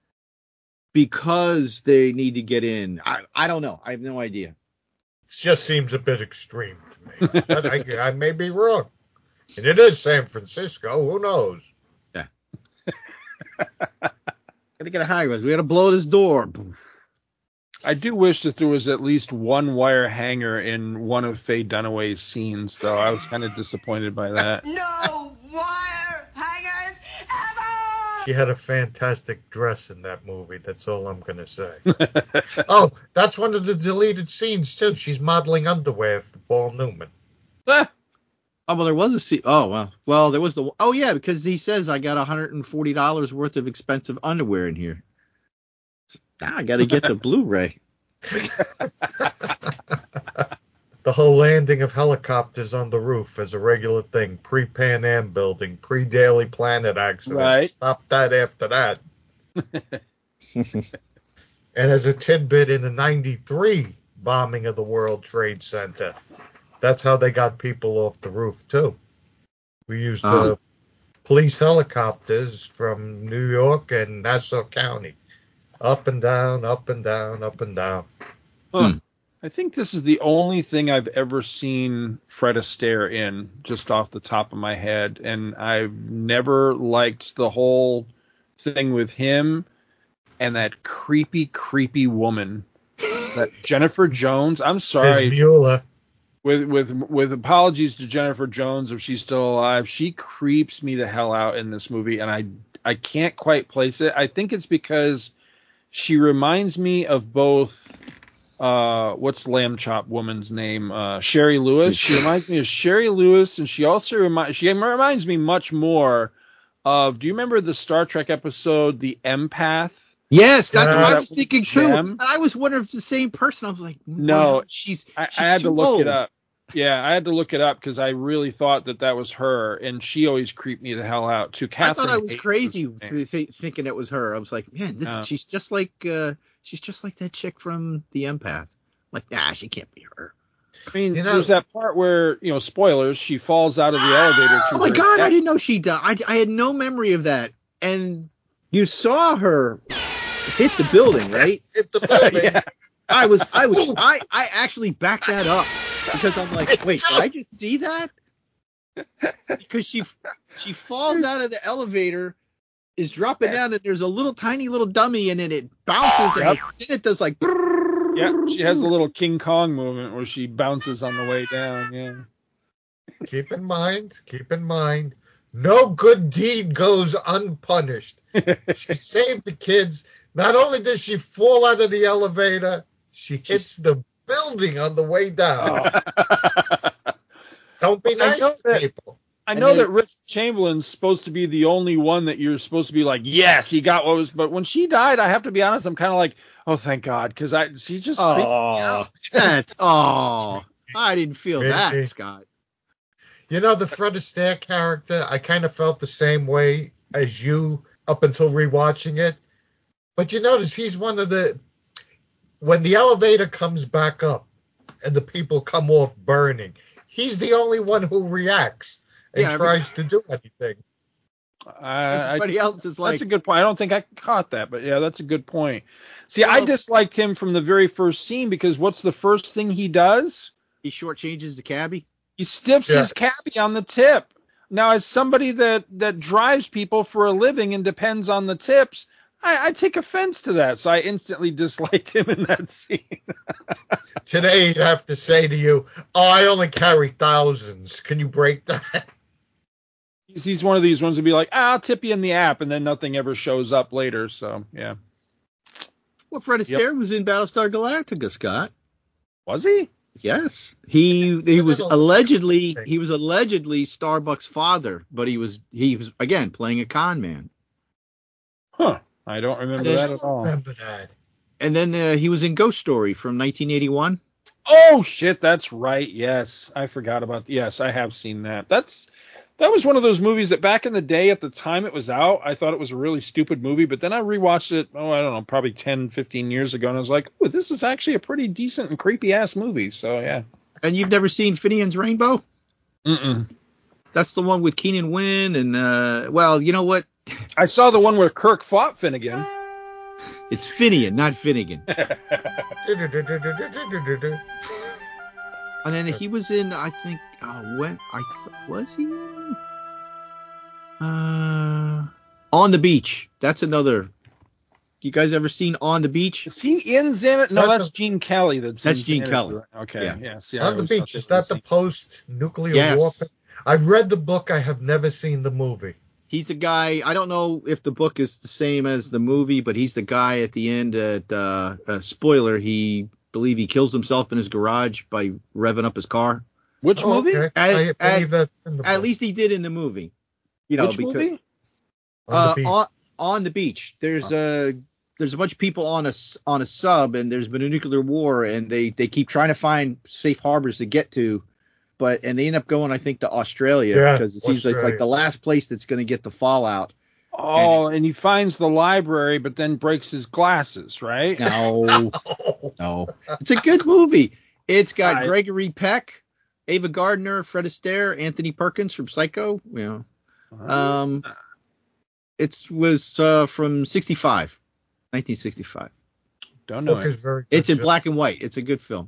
because they need to get in. I I don't know. I have no idea. It just seems a bit extreme to me. But I, I may be wrong. And it is San Francisco. Who knows? Yeah. Gotta get a high res. We gotta blow this door. Poof. I do wish that there was at least one wire hanger in one of Faye Dunaway's scenes, though. I was kind of disappointed by that. No wire hangers ever! She had a fantastic dress in that movie. That's all I'm going to say. Oh, that's one of the deleted scenes, too. She's modeling underwear for Paul Newman. Ah, Oh well, there was a scene. Oh well, well there was the. Oh yeah, because he says I got one hundred forty dollars worth of expensive underwear in here. So, now I got to get the Blu-ray. The whole landing of helicopters on the roof is a regular thing. Pre-Pan Am building, pre-Daily Planet accident. Right. Stop that after that. And as a tidbit, in the ninety-three bombing of the World Trade Center, that's how they got people off the roof, too. We used Oh. uh, police helicopters from New York and Nassau County. Up and down, up and down, up and down. huh. Hmm. I think this is the only thing I've ever seen Fred Astaire in, just off the top of my head, and I've never liked the whole thing with him and that creepy, creepy woman, that Jennifer Jones. I'm Ms. sorry, Mueller. with with with apologies to Jennifer Jones if she's still alive. She creeps me the hell out in this movie, and I I can't quite place it. I think it's because she reminds me of both. Uh, what's Lamb Chop woman's name? Uh, Sherry Lewis. She reminds me of Sherry Lewis, and she also reminds she reminds me much more of. Do you remember the Star Trek episode, The Empath? Yes, that's Yeah. what I That was thinking too. them? And I was wondering if it's the same person. I was like, No, wow, she's I, she's I had to too look old. it up. Yeah, I had to look it up because I really thought that that was her, and she always creeped me the hell out too. I Catherine thought I was Hayes crazy her name. th- th- thinking it was her. I was like, man, this, No. she's just like uh, she's just like that chick from The Empath. Like, nah, she can't be her. I mean, You know- there's that part where, you know, spoilers, she falls out of the elevator to Oh my her god, death. I didn't know she died. I, I had no memory of that. And you saw her hit the building, right? Hit the building. Yeah. I was, I was, I, I actually backed that up because I'm like, wait, did I just see that? Because she, she falls out of the elevator, is dropping down, and there's a little tiny little dummy, and then it bounces, and Yep. it, then it does like. Yeah, she has a little King Kong movement where she bounces on the way down. Yeah. Keep in mind, keep in mind, no good deed goes unpunished. She saved the kids. Not only does she fall out of the elevator, she hits the building on the way down. Oh. Don't be I nice know to that- people. I And know then- that Rich Chamberlain's supposed to be the only one that you're supposed to be like, yes, he got what was. But when she died, I have to be honest, I'm kind of like, oh, thank God, because I she just creeped me Oh, out. that, oh, I didn't feel Maybe. that, Scott. You know, the Fred Astaire character, I kind of felt the same way as you up until rewatching it. But you notice he's one of the, when the elevator comes back up and the people come off burning, he's the only one who reacts and Yeah, tries to do anything. I, Everybody else is I, like, that's a good point. I don't think I caught that, but yeah, that's a good point. See, I Well- disliked him from the very first scene because what's the first thing he does? he shortchanges the cabbie. He stiffs Yeah. his cabbie on the tip. Now, as somebody that that drives people for a living and depends on the tips, I, I take offense to that. So I instantly disliked him in that scene. Today he'd have to say to you, oh, I only carry thousands. Can you break that? he's, he's one of these ones to be like, ah, I'll tip you in the app, and then nothing ever shows up later. So yeah, Well, Fred Astaire was in Battlestar Galactica, Scott. was he? Yes, he he was Look at the- allegedly he was allegedly Starbuck's father, but he was he was again playing a con man. Huh? I don't remember I that at all. remember that. And then uh, he was in Ghost Story from nineteen eighty-one. Oh shit, that's right. Yes, I forgot about. Yes, I have seen that. That's that was one of those movies that back in the day, at the time it was out, I thought it was a really stupid movie. But then I rewatched it. Oh, I don't know, probably ten, fifteen years ago, and I was like, oh, this is actually a pretty decent and creepy ass movie. So yeah. And you've never seen Finian's Rainbow? Mm-mm. That's the one with Keenan Wynn and uh, well, you know what? I saw the one where Kirk fought Finnegan. It's Finian, not Finnegan. And then he was in, I think, uh, when I th- was he in uh, On the Beach. That's another. You guys ever seen On the Beach? Is he in Xanadu? No, that that's the- Gene Kelly. That's, That's in Gene Xanadu. Kelly. Okay. Yeah. Yeah. See, I On the always thought beach, they is were that the the post-nuclear Yes. warfare? I've read the book. I have never seen the movie. He's a guy. I don't know if the book is the same as the movie, but he's the guy at the end. At uh, uh, spoiler, he believe he kills himself in his garage by revving up his car. Which Oh, movie? okay. At- I believe that's in the At book. least he did in the movie. You know, Which because movie? On uh, the beach. on, on the beach, there's a there's a bunch of people on a s- on a sub, and there's been a nuclear war, and they they keep trying to find safe harbors to get to, but and they end up going, I think, to Australia Yeah, because it seems like it's like Australia. the last place that's going to get the fallout. Oh, and he finds the library, but then breaks his glasses, right? No, no, it's a good movie. It's got I- Gregory Peck, Ava Gardner, Fred Astaire, Anthony Perkins from Psycho. You know, um, it was uh, from sixty-five, nineteen sixty-five. Don't know book it. is very good. It's in too. black and white. It's a good film.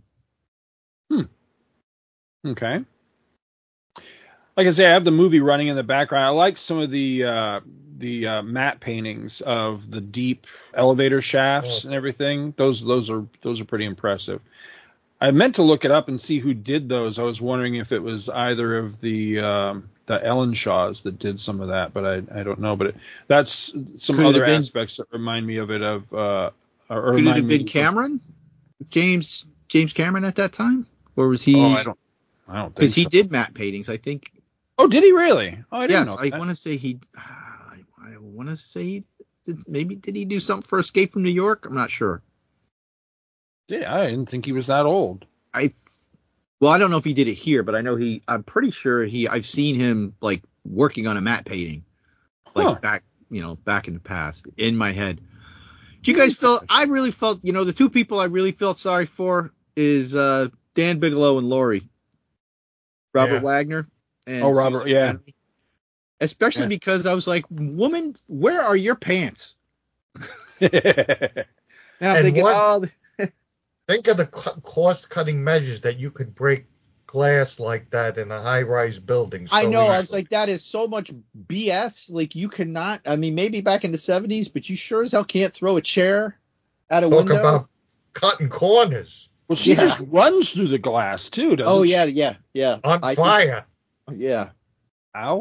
Okay. Like I say, I have the movie running in the background. I like some of the uh, the uh, matte paintings of the deep elevator shafts Oh. and everything. Those those are those are pretty impressive. I meant to look it up and see who did those. I was wondering if it was either of the um, the Ellen Shaws that did some of that, but I I don't know. But it, that's some Could it other have been- aspects that remind me of it. Of uh, or Could it remind have me been of- Cameron? James James Cameron at that time? Or was he? Oh, I don't. I don't think Because he so. did matte paintings. I think. Oh, did he really? Oh, I didn't Yes, know. I that. want to say he. I, I want to say he did, maybe did he do something for Escape from New York? I'm not sure. Yeah, I didn't think he was that old. I. Well, I don't know if he did it here, but I know he. I'm pretty sure he. I've seen him like working on a matte painting, like Huh. back, you know, back in the past in my head. Do you guys feel? I really felt. You know, the two people I really felt sorry for is uh, Dan Bigelow and Lori. Robert Yeah. Wagner. And Oh, Robert, Susan yeah. Henry. Especially Yeah. because I was like, woman, where are your pants? And I'm And thinking, what- oh, th- Think of the co- cost-cutting measures that you could break glass like that in a high-rise building. I so know. I easily. was like, that is so much B S. Like, you cannot. I mean, maybe back in the seventies, but you sure as hell can't throw a chair out a Talk window. about cutting corners Well, she Yeah. just runs through the glass too, doesn't oh she? yeah, yeah, yeah. on I think- fire. yeah. Ow.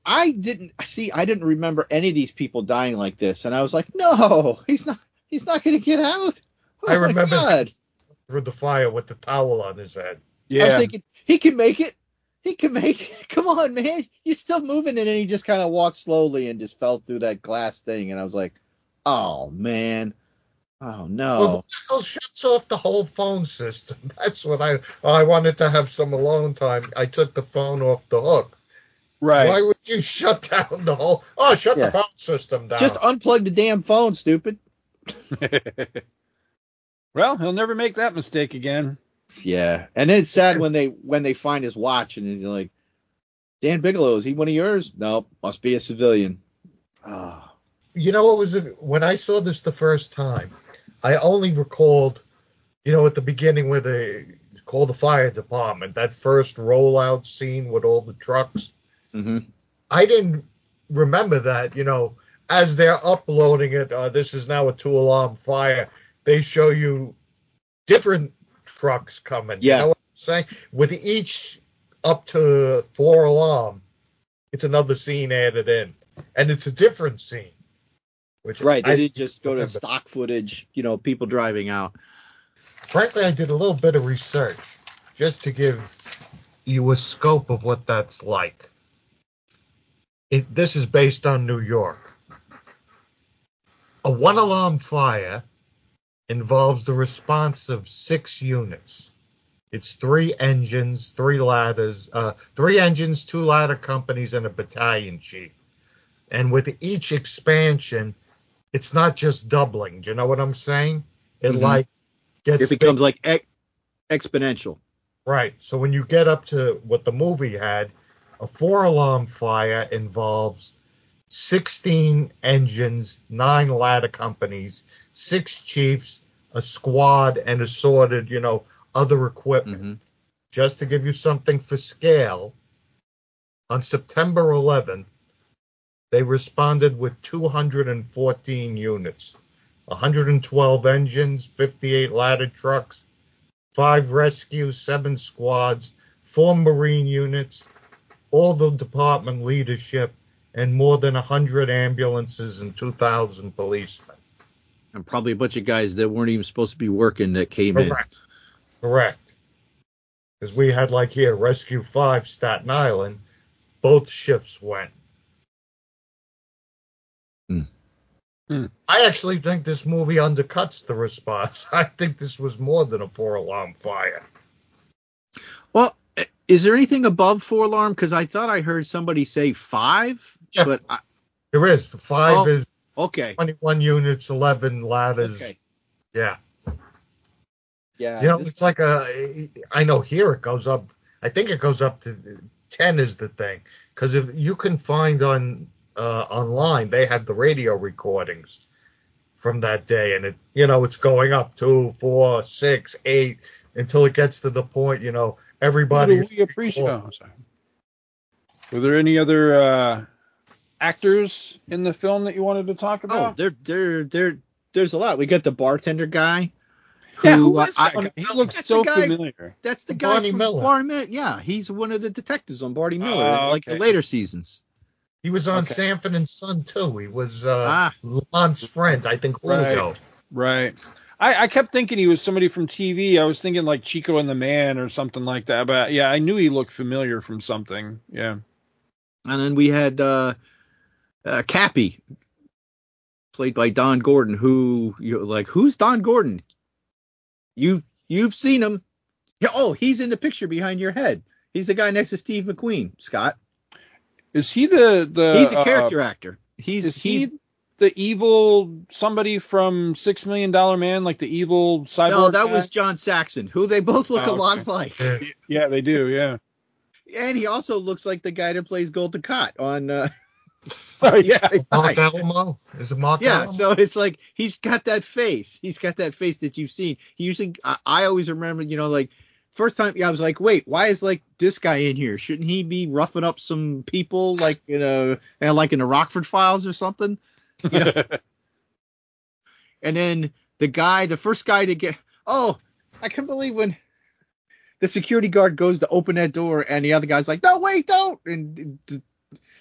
I didn't see. I didn't remember any of these people dying like this, and I was like, no, he's not. He's not going to get out. Oh I my remember God. through the fire with the towel on his head. Yeah. I was thinking he can make it. He can make it. Come on, man. You're still moving, and then he just kind of walked slowly and just fell through that glass thing, and I was like, oh man. Oh no. Well, the hell shuts off the whole phone system. That's what I. I wanted to have some alone time. I took the phone off the hook. Right. Why would you shut down the whole? Oh, shut Yeah. the phone system down. Just unplug the damn phone, stupid. Well, he'll never make that mistake again. Yeah, and then it's sad when they when they find his watch and he's like, Dan Bigelow, is he one of yours? No, must be a civilian. Oh. You know what was it? When I saw this the first time, I only recalled, you know, at the beginning where they called the fire department, that first rollout scene with all the trucks. Mm-hmm. I didn't remember that, you know, as they're uploading it, uh, this is now a two-alarm fire, they show you different trucks coming. Yeah. You know what I'm saying? With each up to four alarm, it's another scene added in. And it's a different scene. Which Right, they I didn't just go to remember. stock footage, you know, people driving out. Frankly, I did a little bit of research just to give you a scope of what that's like. It, this is based on New York. A one-alarm fire involves the response of six units. It's three engines, three ladders, uh, three engines, two ladder companies, and a battalion chief. And with each expansion, it's not just doubling. Do you know what I'm saying? It Mhm. like gets It becomes big. like ex- exponential. Right. So when you get up to what the movie had, a four-alarm fire involves sixteen engines, nine ladder companies, six chiefs, a squad, and assorted, you know, other equipment. Mm-hmm. Just to give you something for scale, on September eleventh, they responded with two hundred fourteen units, one hundred twelve engines, fifty-eight ladder trucks, five rescues, seven squads, four Marine units, all the department leadership, and more than one hundred ambulances and two thousand policemen. And probably a bunch of guys that weren't even supposed to be working that came Correct. Correct. Because we had, like here, Rescue five, Staten Island. Both shifts went. Hmm. Hmm. I actually think this movie undercuts the response. I think this was more than a four-alarm fire. in. Well, is there anything above four alarm? Because I thought I heard somebody say five, Yeah. but I, There is. Five Oh. is okay, twenty-one units, eleven ladders. okay, Yeah. yeah. You know, this- it's like a, I know here it goes up, I think it goes up to ten is the thing. Because if you can find on uh, online, they have the radio recordings from that day. And, it, you know, it's going up two, four, six, eight, until it gets to the point, you know, everybody. We appreciate. Oh, sorry. Were there any other uh, actors in the film that you wanted to talk oh, about? there, there, there. There's a lot. We got the bartender guy. Yeah, who uh, is that I- guy? He looks That's so the guy- familiar. That's the guy Barney from Miller. Barney Miller. Yeah, he's one of the detectives on Barney Miller, Oh, like the okay. later seasons. He was on Okay. Sanford and Son, too. He was uh, Ah. Lamont's friend, I think, Julio. Right. I, I kept thinking he was somebody from T V. I was thinking like Chico and the Man or something like that. But yeah, I knew he looked familiar from something. Yeah. And then we had uh, uh, Cappy, played by Don Gordon, who you're like, who's Don Gordon? You you've seen him. Yeah, oh, he's in the picture behind your head. He's the guy next to Steve McQueen, Scott. Is he the the? He's a uh, character actor. He's Is he's he the evil somebody from Six Million Dollar Man, like the evil cyborg? no, that guy? was John Saxon, who they both look Oh, a lot okay. like. Yeah. Yeah, they do. Yeah. And he also looks like the guy that plays Golden Cott on. Uh, Oh yeah. Mark Nice. Alamo? Is it Mark Yeah, Alamo? so it's like he's got that face. He's got that face that you've seen. He usually, I, I always remember, you know, like first time I was like, wait, why is like this guy in here? Shouldn't he be roughing up some people like you know, and like in the Rockford Files or something? You know? And then the guy, the first guy to get, oh, I can't believe when the security guard goes to open that door and the other guy's like, no, wait, don't. And the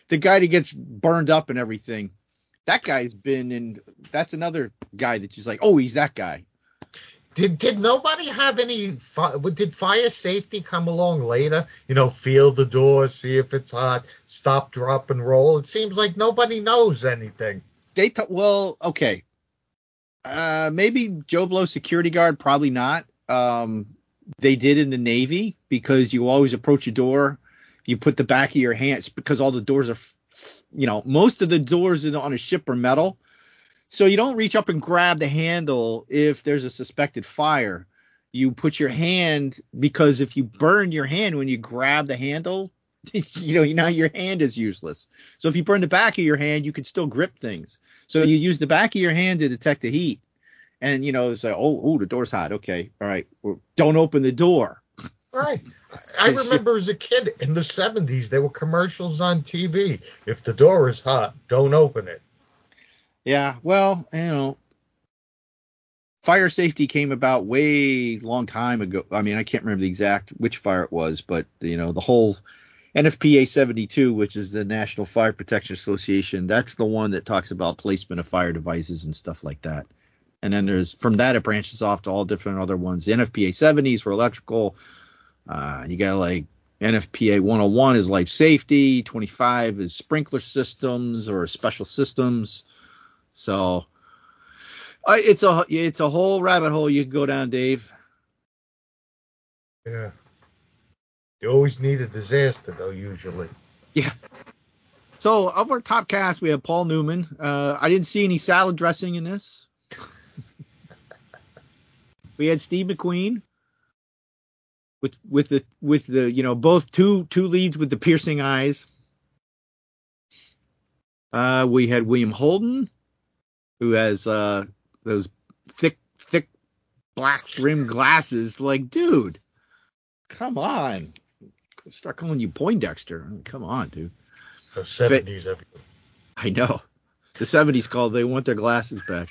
the guy that gets burned up and everything. That guy's been in. That's another guy that she's like, oh, he's that guy. Did did nobody have any? Fi- did fire safety come along later? You know, feel the door, see if it's hot, stop, drop, and roll. It seems like nobody knows anything. They t- well, okay. Uh, maybe Joe Blow security guard, probably not. Um, they did in the Navy because you always approach a door, you put the back of your hands because all the doors are, you know, most of the doors on a ship are metal. So you don't reach up and grab the handle if there's a suspected fire. You put your hand, because if you burn your hand when you grab the handle, you know, now your hand is useless. So if you burn the back of your hand, you can still grip things. So you use the back of your hand to detect the heat. And, you know, it's like, oh, oh, the door's hot. Okay. All right. Well, don't open the door. Right. I remember as a kid in the seventies, there were commercials on T V. If the door is hot, don't open it. Yeah. Well, you know, fire safety came about way long time ago. I mean, I can't remember the exact which fire it was, but, you know, the whole N F P A seventy-two, which is the National Fire Protection Association, that's the one that talks about placement of fire devices and stuff like that. And then there's, from that, it branches off to all different other ones. The N F P A seventy is for electrical. Uh, you got like N F P A one oh one is life safety. twenty-five is sprinkler systems or special systems. So uh, it's a it's a whole rabbit hole you can go down, Dave. Yeah. You always need a disaster, though, usually. Yeah. So of our top cast, we have Paul Newman. Uh, I didn't see any salad dressing in this. We had Steve McQueen with with the with the you know both two two leads with the piercing eyes. Uh, we had William Holden, who has uh, those thick thick black rimmed glasses. Like, dude, come on, start calling you Poindexter. I mean, come on, dude. The seventies. Fa- I know. The seventies called. They want their glasses back.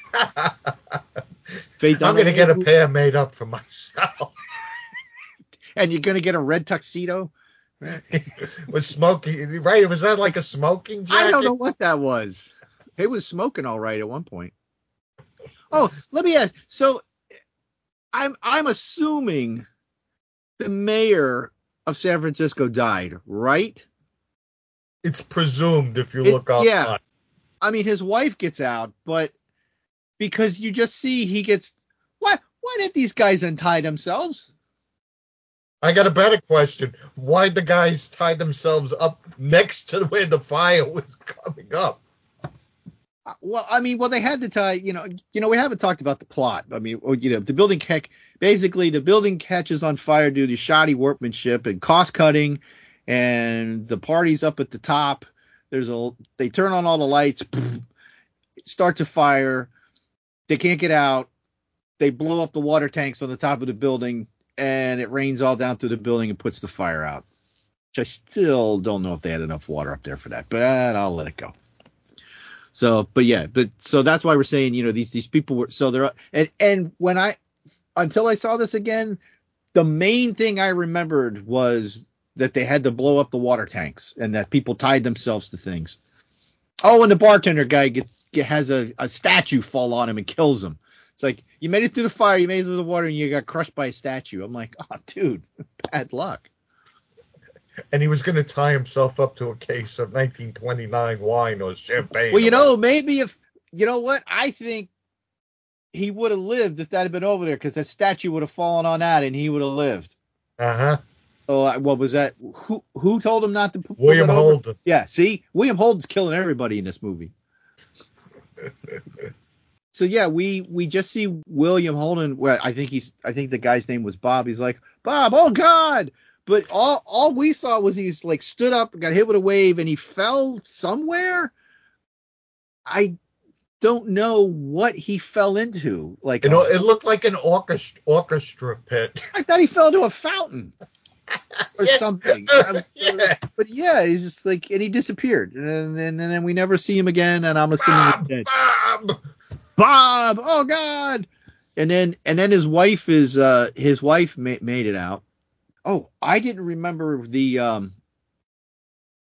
I'm going to get a pair made up for myself. And you're going to get a red tuxedo? Was smoking, right? Was that like a smoking jacket? I don't know what that was. It was smoking all right at one point. Oh, let me ask. So I'm I'm assuming the mayor of San Francisco died, right? It's presumed if you it, look up. Yeah. I mean, his wife gets out, but because you just see he gets why why did these guys untie themselves? I got a better question. Why'd the guys tie themselves up next to where the fire was coming up? Uh, well, I mean, well, they had to tie, you know, you know, we haven't talked about the plot. I mean, or, you know, the building catch, basically the building catches on fire due to shoddy workmanship and cost cutting, and the party's up at the top. There's a, they turn on all the lights, it starts a fire. They can't get out. They blow up the water tanks on the top of the building, and it rains all down through the building and puts the fire out. Which I still don't know if they had enough water up there for that, but I'll let it go. So, but yeah, but so that's why we're saying, you know, these these people were, so they're, and and when I, until I saw this again, the main thing I remembered was that they had to blow up the water tanks and that people tied themselves to things. Oh, and the bartender guy get, get, has a, a statue fall on him and kills him. It's like, you made it through the fire, you made it through the water, and you got crushed by a statue. I'm like, oh, dude, bad luck. And he was going to tie himself up to a case of nineteen twenty-nine wine or champagne. Well, you know, maybe if, you know what, I think he would have lived if that had been over there, because that statue would have fallen on that and he would have lived. Uh-huh. Oh, what was that? Who who told him not to put William that over? Holden. Yeah, see? William Holden's killing everybody in this movie. So yeah, we we just see William Holden. Well, I think he's I think the guy's name was Bob. He's like, Bob, oh God. But all all we saw was he's like stood up, got hit with a wave, and he fell somewhere. I don't know what he fell into. Like, You know, it looked like an orchestra orchestra pit. I thought he fell into a fountain or Yeah. something. I was, Yeah. But yeah, he's just like, and he disappeared, and then and then we never see him again. And I'm assuming Bob, he's dead. Bob. Bob, oh God! And then and then his wife is uh his wife ma- made it out. Oh, I didn't remember the um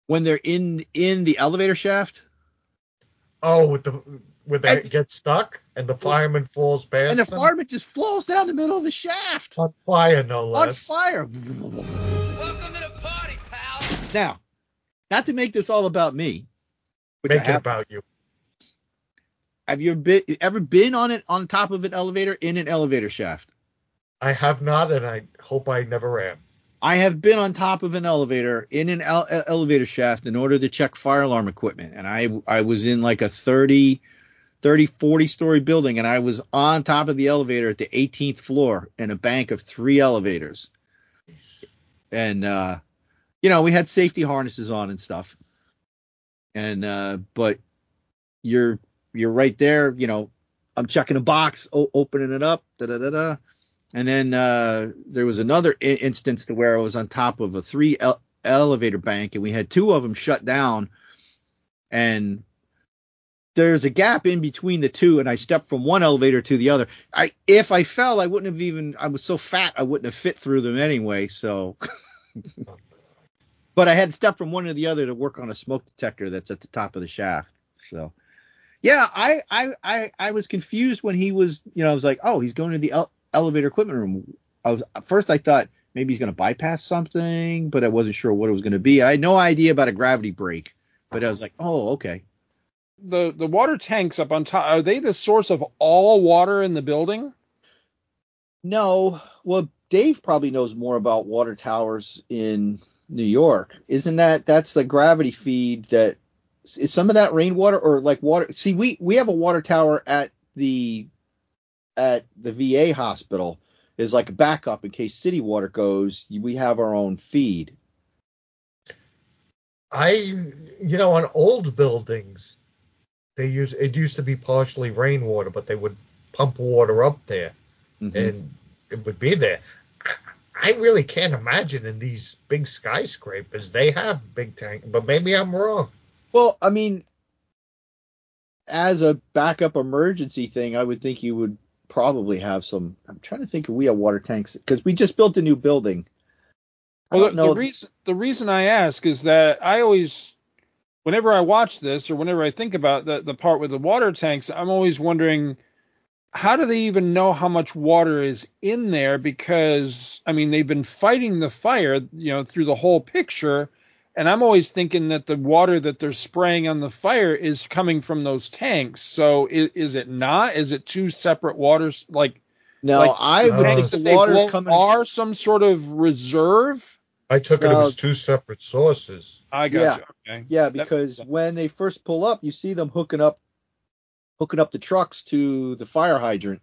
When they're in in the elevator shaft. Oh, with the where they And- get stuck and the fireman falls past And the them? fireman just falls down the middle of the shaft. On fire, no On less. fire. Welcome to the party, pal. Now, not to make this all about me. which I Make it have- about you. Have you been, ever been on it on top of an elevator in an elevator shaft? I have not, and I hope I never am. I have been on top of an elevator in an ele- elevator shaft in order to check fire alarm equipment. And I I was in like a thirty, forty story building, and I was on top of the elevator at the eighteenth floor in a bank of three elevators. And, uh, you know, we had safety harnesses on and stuff. And, uh, but you're, you're right there, you know, I'm checking a box, o- opening it up, da da da da. And then uh, there was another I- instance to where I was on top of a three ele- elevator bank, and we had two of them shut down. And there's a gap in between the two, and I stepped from one elevator to the other. I if I fell, I wouldn't have even. I was so fat, I wouldn't have fit through them anyway. So, but I had to step from one to the other to work on a smoke detector that's at the top of the shaft. So. Yeah, I, I, I, I was confused when he was, you know, I was like, oh, he's going to the ele- elevator equipment room. I was at first I thought maybe he's going to bypass something, but I wasn't sure what it was going to be. I had no idea about a gravity brake, but I was like, oh, okay. The the water tanks up on top, are they the source of all water in the building? No, well, Dave probably knows more about water towers in New York. Isn't that that's the gravity feed that is some of that rainwater or like water? See, we, we have a water tower at the at the V A hospital is like a backup in case city water goes. We have our own feed. I, you know, on old buildings, they use it used to be partially rainwater, but they would pump water up there, Mm-hmm. and it would be there. I really can't imagine in these big skyscrapers they have big tank, but maybe I'm wrong. Well, I mean, as a backup emergency thing, I would think you would probably have some. I'm trying to think if we have water tanks because we just built a new building. I Well, don't the, know. the reason the reason I ask is that I always, whenever I watch this or whenever I think about the the part with the water tanks, I'm always wondering, how do they even know how much water is in there? Because I mean, they've been fighting the fire, you know, through the whole picture. And I'm always thinking that the water that they're spraying on the fire is coming from those tanks. So is, is it not? Is it two separate waters? Like, No, like I would uh, think tanks the that they water's blow coming. are some sort of reserve? I took it it No. was two separate sources. I got Yeah. you. Okay. Yeah, That because makes sense. when they first pull up, you see them hooking up, hooking up the trucks to the fire hydrant.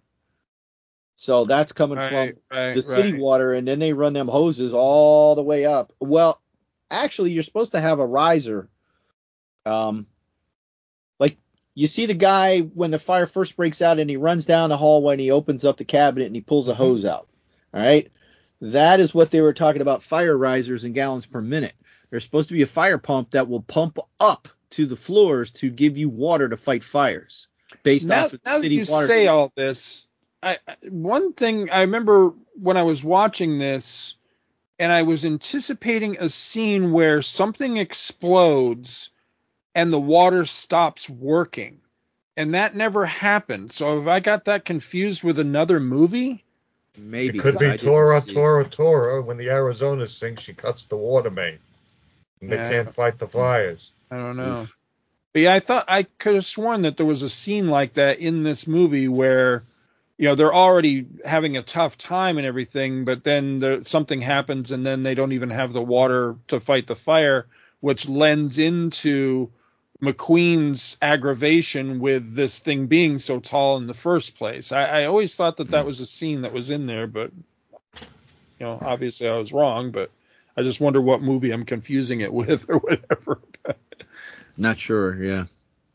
So that's coming Right, from right, the city right. water, and then they run them hoses all the way up. Well, actually, you're supposed to have a riser. Um, like you see the guy when the fire first breaks out, and he runs down the hallway and he opens up the cabinet and he pulls a hose out. All right, that is what they were talking about. Fire risers in gallons per minute. There's supposed to be a fire pump that will pump up to the floors to give you water to fight fires based Now, off of the now that city you water. say all this, I, I- one thing I remember when I was watching this, and I was anticipating a scene where something explodes and the water stops working, and that never happened. So have I got that confused with another movie? Maybe It could 'cause be I didn't Tora, see- Tora, Tora. When the Arizona sinks, she cuts the water main. And they Yeah. can't fight the fires. I don't know. Oof. But yeah, I thought I could have sworn that there was a scene like that in this movie where, you know, they're already having a tough time and everything, but then there, something happens and then they don't even have the water to fight the fire, which lends into McQueen's aggravation with this thing being so tall in the first place. I, I always thought that that was a scene that was in there, but, you know, obviously I was wrong, but I just wonder what movie I'm confusing it with or whatever. Not sure. Yeah.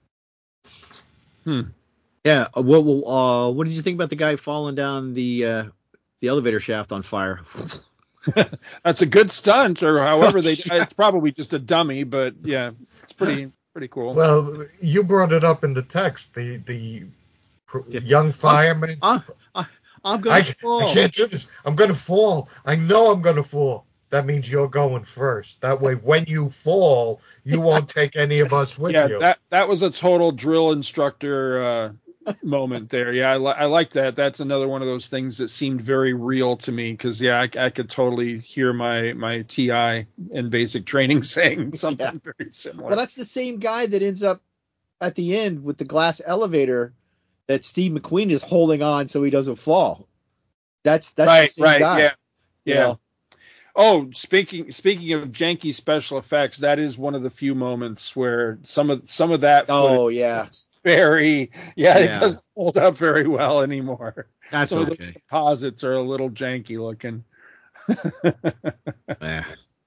Hmm. Yeah. uh, What? What, uh, what did you think about the guy falling down the uh, the elevator shaft on fire? That's a good stunt, or however they. It's probably just a dummy, but yeah, it's pretty pretty cool. Well, you brought it up in the text. The the pr- Yeah. young fireman. I, I, I'm I, gonna fall. I can't do this. I'm gonna fall. I know I'm gonna fall. that means you're going first. That way, when you fall, you won't take any of us with Yeah, you. that that was a total drill instructor uh, moment there. Yeah, I, li- I like that. That's another one of those things that seemed very real to me because yeah, I, I could totally hear my my T I in basic training saying something Yeah. very similar. Well, that's the same guy that ends up at the end with the glass elevator that Steve McQueen is holding on so he doesn't fall. That's that's the right, same right, guy. yeah, you yeah. know? Oh, speaking speaking of janky special effects, that is one of the few moments where some of some of that Oh, footage yeah. is very yeah, Yeah. it doesn't hold up very well anymore. That's Some of okay. the composites are a little janky looking. Yeah.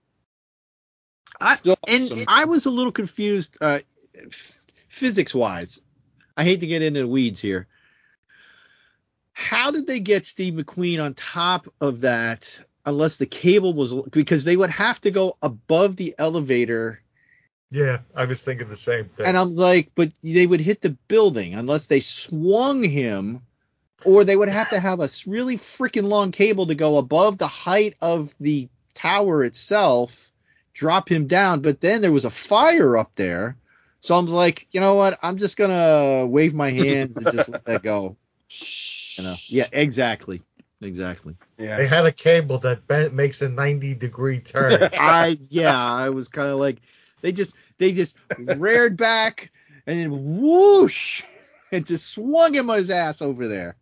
I, Still and awesome. I was a little confused uh, f- physics wise. I hate to get into the weeds here. How did they get Steve McQueen on top of that unless the cable was, because they would have to go above the elevator. Yeah, I was thinking the same thing. And I'm like, but they would hit the building unless they swung him, or they would have to have a really freaking long cable to go above the height of the tower itself, drop him down. But then there was a fire up there. So I'm like, you know what? I'm just going to wave my hands and just let that go. You know? Yeah, exactly. Exactly. Yeah. They had a cable that bent, makes a ninety degree turn. I, yeah, I was kind of like, they just, they just reared back and then whoosh and just swung him his ass over there.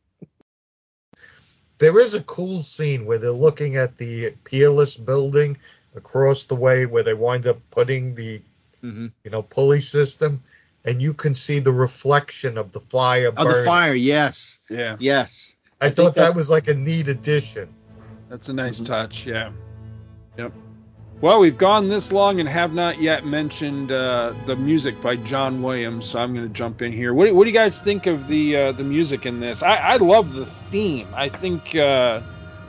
There is a cool scene where they're looking at the Peerless building across the way where they wind up putting the, Mm-hmm. you know, pulley system, and you can see the reflection of the fire Oh, burning. the fire, yes. Yeah. Yes. I, I thought think that, that- was like a neat addition. That's a nice Mm-hmm. touch. Yeah. Yep. Well, we've gone this long and have not yet mentioned uh, the music by John Williams, so I'm going to jump in here. What do, what do you guys think of the uh, the music in this? I, I love the theme. I think, uh,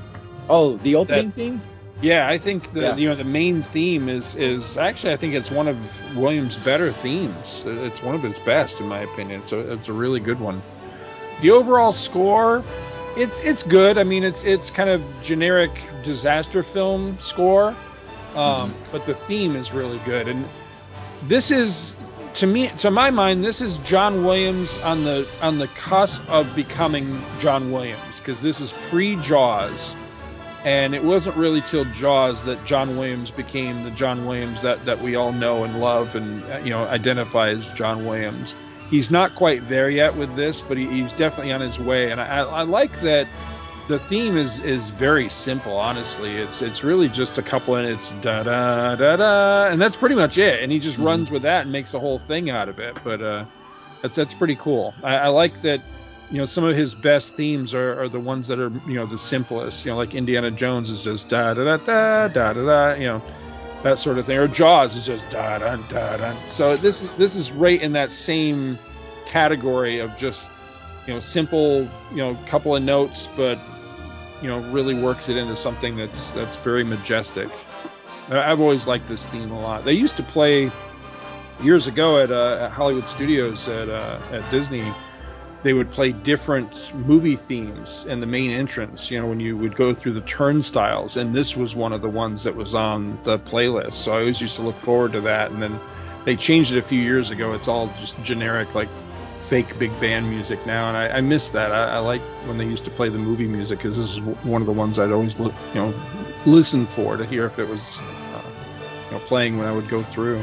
Oh, the opening That- theme? yeah, I think the Yeah. you know the main theme is is actually I think it's one of Williams' better themes. It's one of his best in my opinion. So it's a really good one. The overall score, it's it's good. I mean, it's it's kind of generic disaster film score. Um, but the theme is really good, and this is, to me, to my mind, this is John Williams on the on the cusp of becoming John Williams, because this is pre-Jaws, and it wasn't really till Jaws that John Williams became the John Williams that that we all know and love, and you know identify as John Williams. He's not quite there yet with this, but he, he's definitely on his way, and I, I like that. The theme is is very simple, honestly. It's it's really just a couple, and it's da da da da, and that's pretty much it. And he just mm-hmm. runs with that and makes the whole thing out of it. But uh, that's that's pretty cool. I, I like that. You know, some of his best themes are, are the ones that are you know the simplest. You know, like Indiana Jones is just da da da da da da da. You know, that sort of thing. Or Jaws is just da da da da. So this is this is right in that same category of just you know simple you know couple of notes, but you know, really works it into something that's that's very majestic. I've always liked this theme a lot. They used to play years ago at, uh, at Hollywood Studios at uh, at Disney. They would play different movie themes in the main entrance. You know, when you would go through the turnstiles, and this was one of the ones that was on the playlist. So I always used to look forward to that. And then they changed it a few years ago. It's all just generic, like fake big band music now, and I, I miss that. I, I like when they used to play the movie music, because this is one of the ones I'd always look, you know, listen for to hear if it was, uh, you know, playing when I would go through.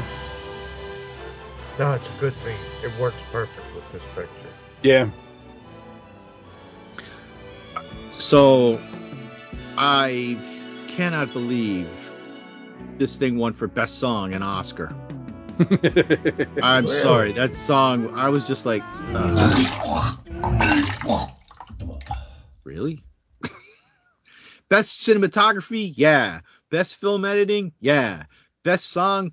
No, it's a good thing. It works perfect with this picture. Yeah. So, I cannot believe this thing won for best song and Oscar. I'm Really? sorry, that song, I was just like, uh, really? Best cinematography? Yeah. Best film editing? Yeah. Best song?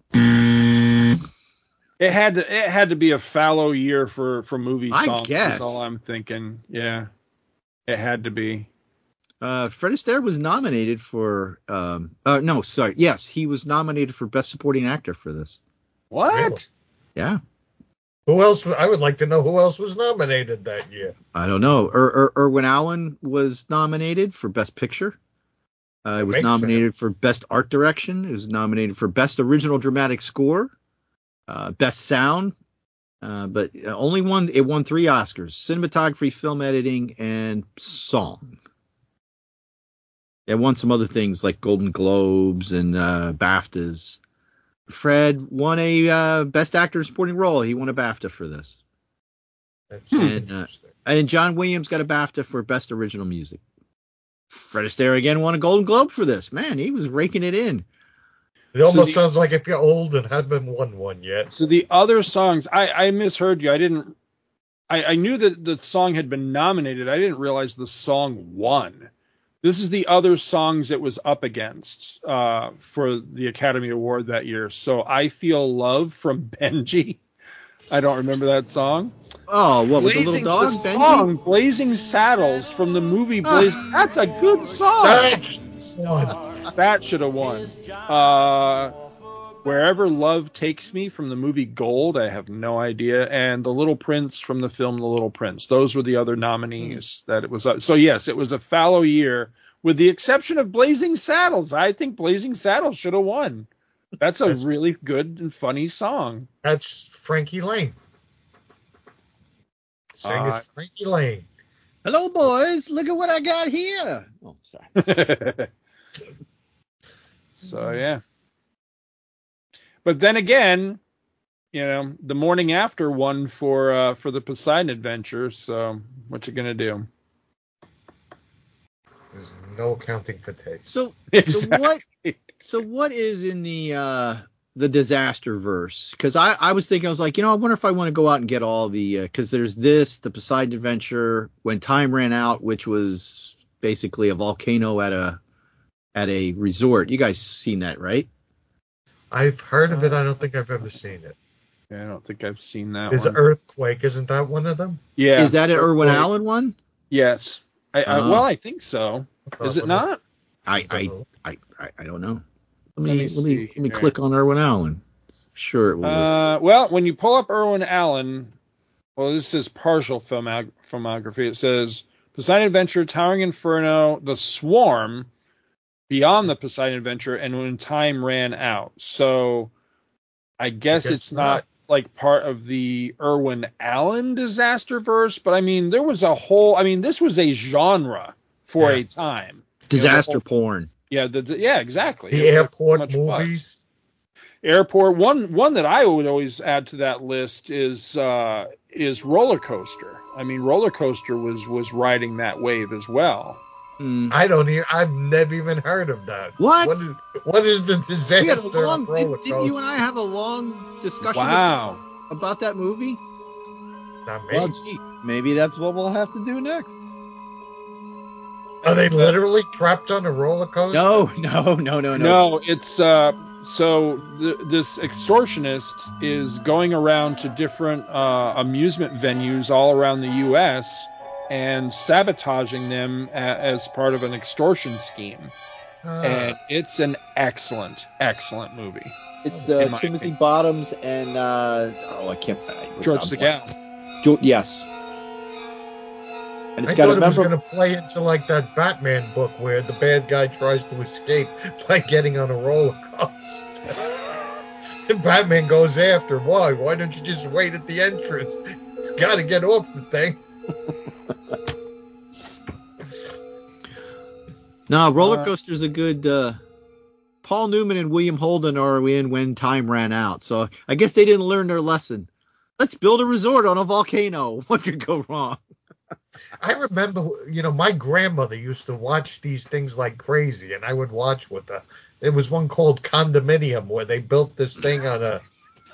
It had to, it had to be a fallow year for, for movie I songs. guess. That's all I'm thinking. Yeah. It had to be. Uh, Fred Astaire was nominated for, um, uh, no, sorry. Yes, he was nominated for Best Supporting Actor for this. What? Really? Yeah. Who else? I would like to know who else was nominated that year. I don't know. Er, er, Irwin Allen was nominated for Best Picture. Uh, it was Makes nominated sense. for Best Art Direction. It was nominated for Best Original Dramatic Score, uh, Best Sound, uh, but only one. It won three Oscars: cinematography, film editing, and song. It won some other things like Golden Globes and uh, BAFTAs. Fred won a uh, Best Actor in Supporting Role. He won a BAFTA for this. That's And, uh, interesting. And John Williams got a BAFTA for Best Original Music. Fred Astaire again won a Golden Globe for this. Man, he was raking it in. It almost the- sounds like if you're old and haven't won one yet. So the other songs, I, I misheard you. I didn't. I, I knew that the song had been nominated. I didn't realize the song won. This is the other songs it was up against uh, for the Academy Award that year. So I Feel Love from Benji. I don't remember that song. Oh, what was the Blazing, little dog? the Benji? song Blazing Saddles from the movie Blazing. That's a good song. That's one. That should have won. Uh, Wherever Love Takes Me from the movie Gold, I have no idea. And The Little Prince from the film The Little Prince. Those were the other nominees that it was. Uh, so, yes, it was a fallow year with the exception of Blazing Saddles. I think Blazing Saddles should have won. That's a That's- really good and funny song. That's Frankie Lane. Sing Uh, is Frankie Lane. Hello, boys. Look at what I got here. Oh, sorry. So, yeah. But then again, you know, the morning after won for uh, for the Poseidon Adventure. So what you gonna do? There's no accounting for taste. So, Exactly. so what? So what is in the uh, the disaster verse? Because I, I was thinking, I was like, you know, I wonder if I want to go out and get all the because there's this, the Poseidon Adventure, When Time Ran Out, which was basically a volcano at a at a resort. You guys seen that, right? I've heard of it. I don't think I've ever seen it. Yeah, I don't think I've seen that There's one. Earthquake. Isn't that one of them? Yeah. Is that an Irwin Earthquake. Allen one? Yes. I, I, Oh. well, I think so. Is it not? I I, I, I, I don't know. Let me Let me let me, see let me here. click on Irwin Allen. Sure, it will list. Uh, well, when you pull up Irwin Allen, well, this is partial filmog- filmography. It says Poseidon Adventure, Towering Inferno, The Swarm, Beyond the Poseidon Adventure, and When Time Ran Out. So I guess I guess it's not, not. like part of the Irwin Allen disaster verse, but I mean, there was a whole, I mean, this was a genre for Yeah. a time. Disaster you know, the porn. Yeah, the, the- yeah, exactly. The It- it airport much was. movies. Airport. One one that I would always add to that list is uh, is Roller Coaster. I mean, Roller Coaster was was riding that wave as well. Mm. I don't hear. I've never even heard of that. What? What is, what is the We had a disaster long, of roller didn't, didn't you and I coaster? have a long discussion Wow. about that movie? Not me. Well, gee, maybe that's what we'll have to do next. Are they literally trapped on a roller coaster? No, no, no, no, no. No, it's uh, so th- this extortionist is going around to different uh, amusement venues all around the U S and sabotaging them a- as part of an extortion scheme. Ah, And it's an excellent, excellent movie. It's In uh, my Timothy opinion. Bottoms and uh, oh, I can't. I, George I'm Segal. blank. Jo- yes. And it's I got thought a it was member. going to play into like that Batman book where the bad guy tries to escape by getting on a roller coaster. And Batman goes after him. Why? Why don't you just wait at the entrance? He's got to get off the thing. No, Roller Uh, Coaster's a good. Uh, Paul Newman and William Holden are in When Time Ran Out, so I guess they didn't learn their lesson. Let's build a resort on a volcano. What could go wrong? I remember, you know, my grandmother used to watch these things like crazy, and I would watch with her. There was one called Condominium where they built this thing on a.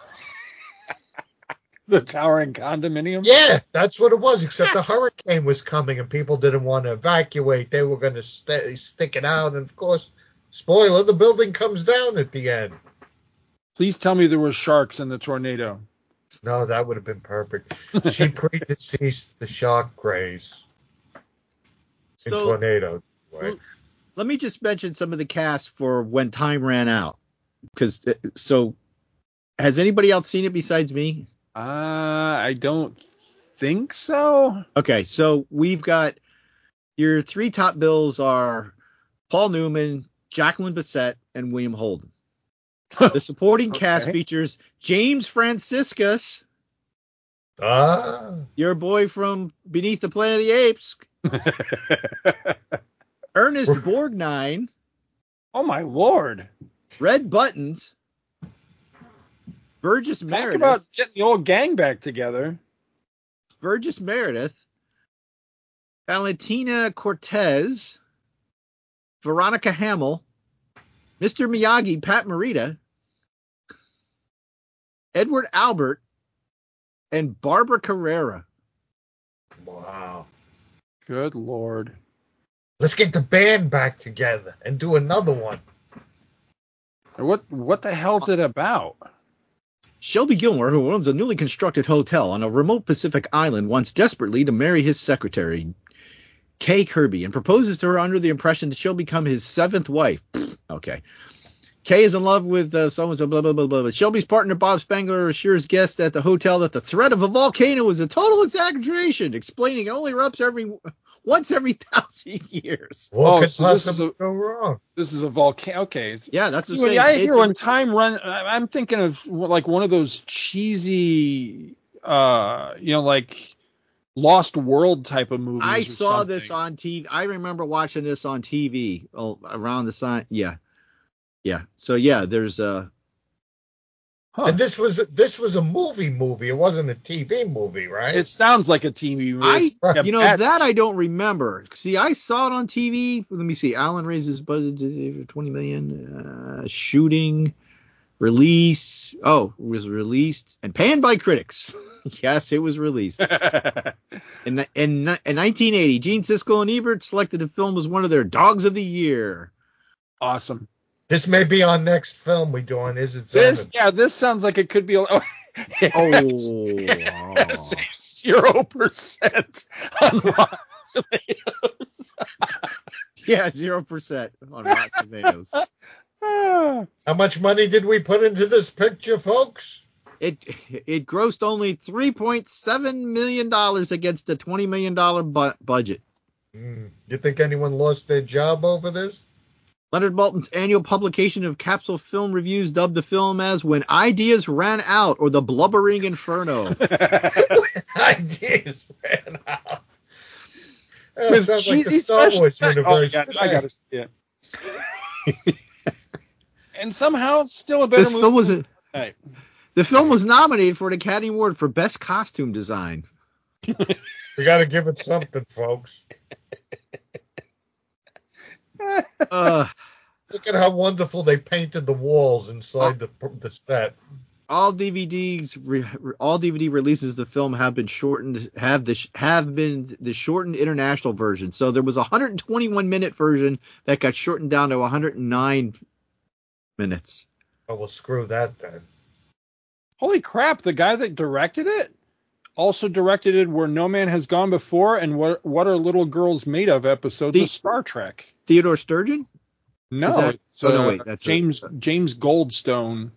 The Towering Condominium. Yeah, that's what it was, except the hurricane was coming and people didn't want to evacuate. They were going to st- stick it out. And, of course, spoiler, the building comes down at the end. Please tell me there were sharks in the tornado. No, that would have been perfect. She predeceased the shark craze in So tornado. Right? l- let me just mention some of the cast for When Time Ran Out, because so has anybody else seen it besides me? Uh, I don't think so. Okay, so we've got your three top bills are Paul Newman, Jacqueline Bisset, and William Holden. The supporting Okay. cast features James Franciscus, Ah, your boy from Beneath the Planet of the Apes, Ernest Borgnine, Oh my lord! Red Buttons, Burgess Talk Meredith, about getting the old gang back together. Burgess Meredith, Valentina Cortez, Veronica Hamill, Mister Miyagi, Pat Morita, Edward Albert, and Barbara Carrera. wow. Good lord! Let's get the band back together and do another one. What what the hell's it about? Shelby Gilmore, who owns a newly constructed hotel on a remote Pacific island, wants desperately to marry his secretary, Kay Kirby, and proposes to her under the impression that she'll become his seventh wife. Okay. Kay is in love with uh, someone, so blah, blah, blah, blah. But Shelby's partner, Bob Spangler, assures guests at the hotel that the threat of a volcano is a total exaggeration, explaining it only erupts every once every thousand years. What Oh, could so this is possibly a- go wrong? This is a volcano. Okay. It's, Yeah, that's see, the when same. I hear It's- when time run, I- I'm thinking of like one of those cheesy, uh, you know, like Lost World type of movies. I or saw something. this on T V. I remember watching this on T V oh, around the sign. Yeah. Yeah. So, yeah, there's uh Huh. And this was this was a movie movie. It wasn't a T V movie, right? It sounds like a T V movie. I, It's like a you know, bad- that I don't remember. See, I saw it on T V. Let me see. Allen raises budget to twenty million. Uh, shooting, release. Oh, it was released and panned by critics. Yes, it was released. In, in, in nineteen eighty, Gene Siskel and Ebert selected the film as one of their Dogs of the Year. Awesome. This may be our next film we do on Is It This, Seven? yeah, this sounds like it could be. A, oh, Oh. zero percent on Rotten Tomatoes. Yeah, zero percent on Rotten Tomatoes. Ah. How much money did we put into this picture, folks? It it grossed only three point seven million dollars against a twenty million dollars bu- budget. Hmm. You think anyone lost their job over this? Leonard Maltin's annual publication of Capsule Film Reviews dubbed the film as When Ideas Ran Out, or The Blubbering Inferno. Ideas ran out. That With sounds like the cheesy Star special Wars effects. universe. Oh, I, got, I today. gotta see it. And somehow it's still a better This movie. film was a, Right. the film was nominated for an Academy Award for Best Costume Design. We got to give it something, folks. Uh, Look at how wonderful they painted the walls inside the the set. all D V Ds, re, all D V D releases of the film have been shortened. Have the have been the shortened international version. So there was a one hundred twenty-one minute version that got shortened down to one hundred nine minutes. Oh, well, screw that then. Holy crap! The guy that directed it also directed it Where No Man Has Gone Before and What What Are Little Girls Made Of episodes The- of Star Trek. Theodore Sturgeon? No, Is that- it's, oh, no, uh, wait, that's a- James James Goldstone.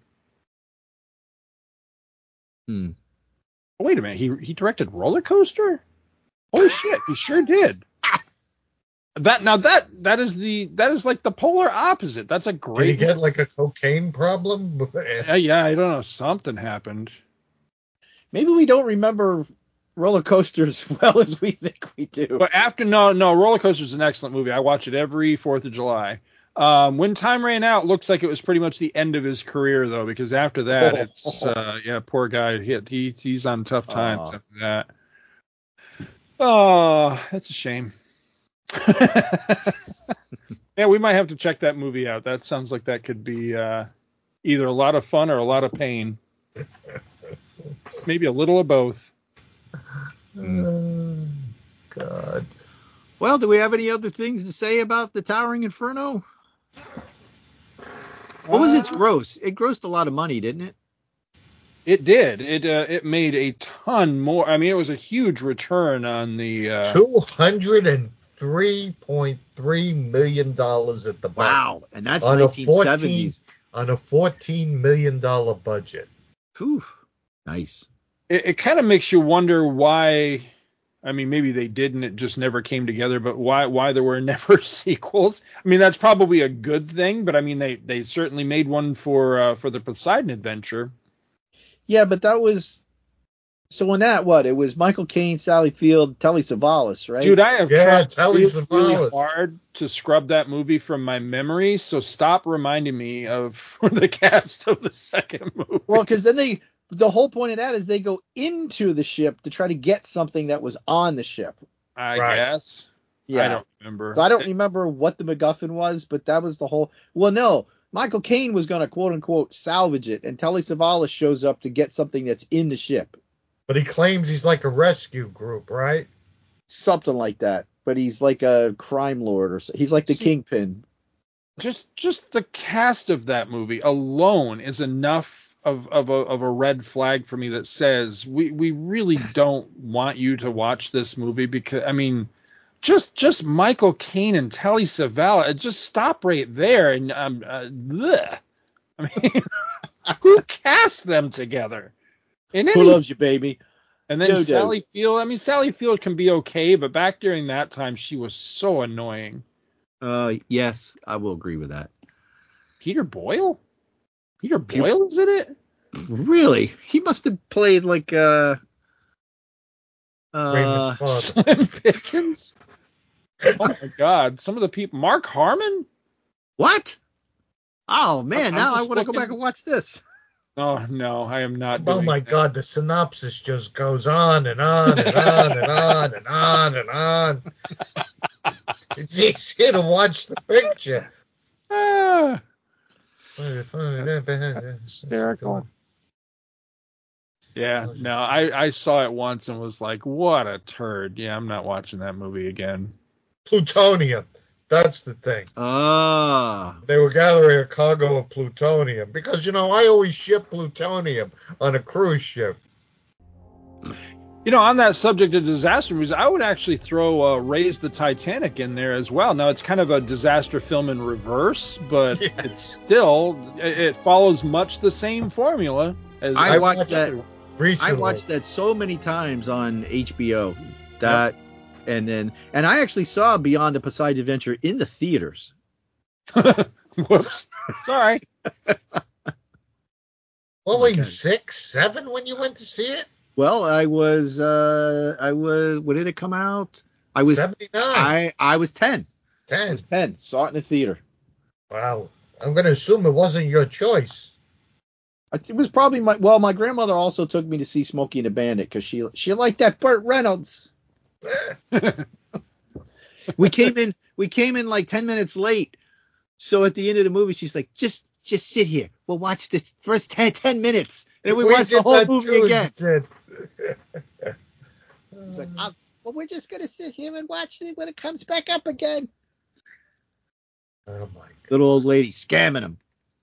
Hmm. Oh, wait a minute, he he directed Roller Coaster? Holy shit, he sure did. That now that that is the that is like the polar opposite. That's a Did he great. get like a cocaine problem? yeah, yeah, I don't know. Something happened. Maybe we don't remember Roller Coaster as well as we think we do. But after no no Roller Coaster is an excellent movie. I watch it every Fourth of July. Um, When Time Ran Out looks like it was pretty much the end of his career though, because after that it's uh, yeah, poor guy hit he he's on tough times Aw. after that. Oh, that's a shame. Yeah, we might have to check that movie out. That sounds like that could be uh, either a lot of fun or a lot of pain. Maybe a little of both. Oh, God. Well, do we have any other things to say about the Towering Inferno? What was its gross? It grossed a lot of money, didn't it? It did. It uh, it made a ton more. I mean, it was a huge return on the. Uh, Two hundred and three point three million dollars at the box. Wow, and that's On a nineteen seventies. on a fourteen million dollar budget. Whew. Nice. it, it kind of makes you wonder why. I mean, maybe they didn't. It just never came together. But why why there were never sequels? I mean, that's probably a good thing. But I mean, they, they certainly made one for uh, for the Poseidon Adventure. Yeah, but that was so in that what it was Michael Caine, Sally Field, Telly Savalas, right? Dude, I have Yeah, tried Telly really, Savalas. really hard to scrub that movie from my memory. So stop reminding me of the cast of the second movie. Well, because then they the whole point of that is they go into the ship to try to get something that was on the ship. I Right. guess. Yeah. I don't remember. So I don't remember what the MacGuffin was, but that was the whole. Well, no, Michael Caine was going to quote unquote salvage it, and Telly Savalas shows up to get something that's in the ship, But he claims he's like a rescue group, right? something like that. But he's like a crime lord, or so. He's like the See- kingpin. Just just the cast of that movie alone is enough of of a, of a red flag for me that says we, we really don't want you to watch this movie because I mean just just Michael Caine and Telly Savalas, just stop right there and um uh, bleh. I mean who cast them together? In Who any, loves you, baby? and then Yo, dude. Sally Field. I mean Sally Field can be okay, but back during that time she was so annoying. Uh, yes, I will agree with that. Peter Boyle? Peter Boyle is in it? Really? He must have played like uh, uh Raymond's father. Slim Pickens? Oh my God! Some of the people. Mark Harmon? what? Oh man, I'm now I just want to go looking- back and watch this. Oh no, I am not. Oh doing my that. God, the synopsis just goes on and on and on and on and on and on. It's easy to watch the picture. Ah, hysterical. Yeah, no, I, I saw it once and was like, what a turd. Yeah, I'm not watching that movie again. Plutonium. That's the thing. Ah, They were gathering a cargo of plutonium because, you know, I always ship plutonium on a cruise ship. You know, on that subject of disaster movies, I would actually throw uh, Raise the Titanic in there as well. Now, it's kind of a disaster film in reverse, but Yeah. it's still, it, it follows much the same formula. As, I as watched the that- other one. Recently. I watched that so many times on H B O. That and then and I actually saw Beyond the Poseidon Adventure in the theaters. Whoops. Sorry. What were you, Okay. six, seven when you went to see it? Well, I was uh I was when did it come out? I was seventy-nine. I I was ten. I ten. was ten. Saw it in the theater. Wow. I'm going to assume it wasn't your choice. It was probably my well, my grandmother also took me to see Smokey and the Bandit because she she liked that Burt Reynolds. we came in we came in like ten minutes late. So at the end of the movie, she's like, just just sit here. We'll watch the first ten, ten minutes. And then we, watched the did whole that movie too, again. Did. She's like, "Oh, well, we're just gonna sit here and watch it when it comes back up again. Oh, my God. Little old lady scamming him.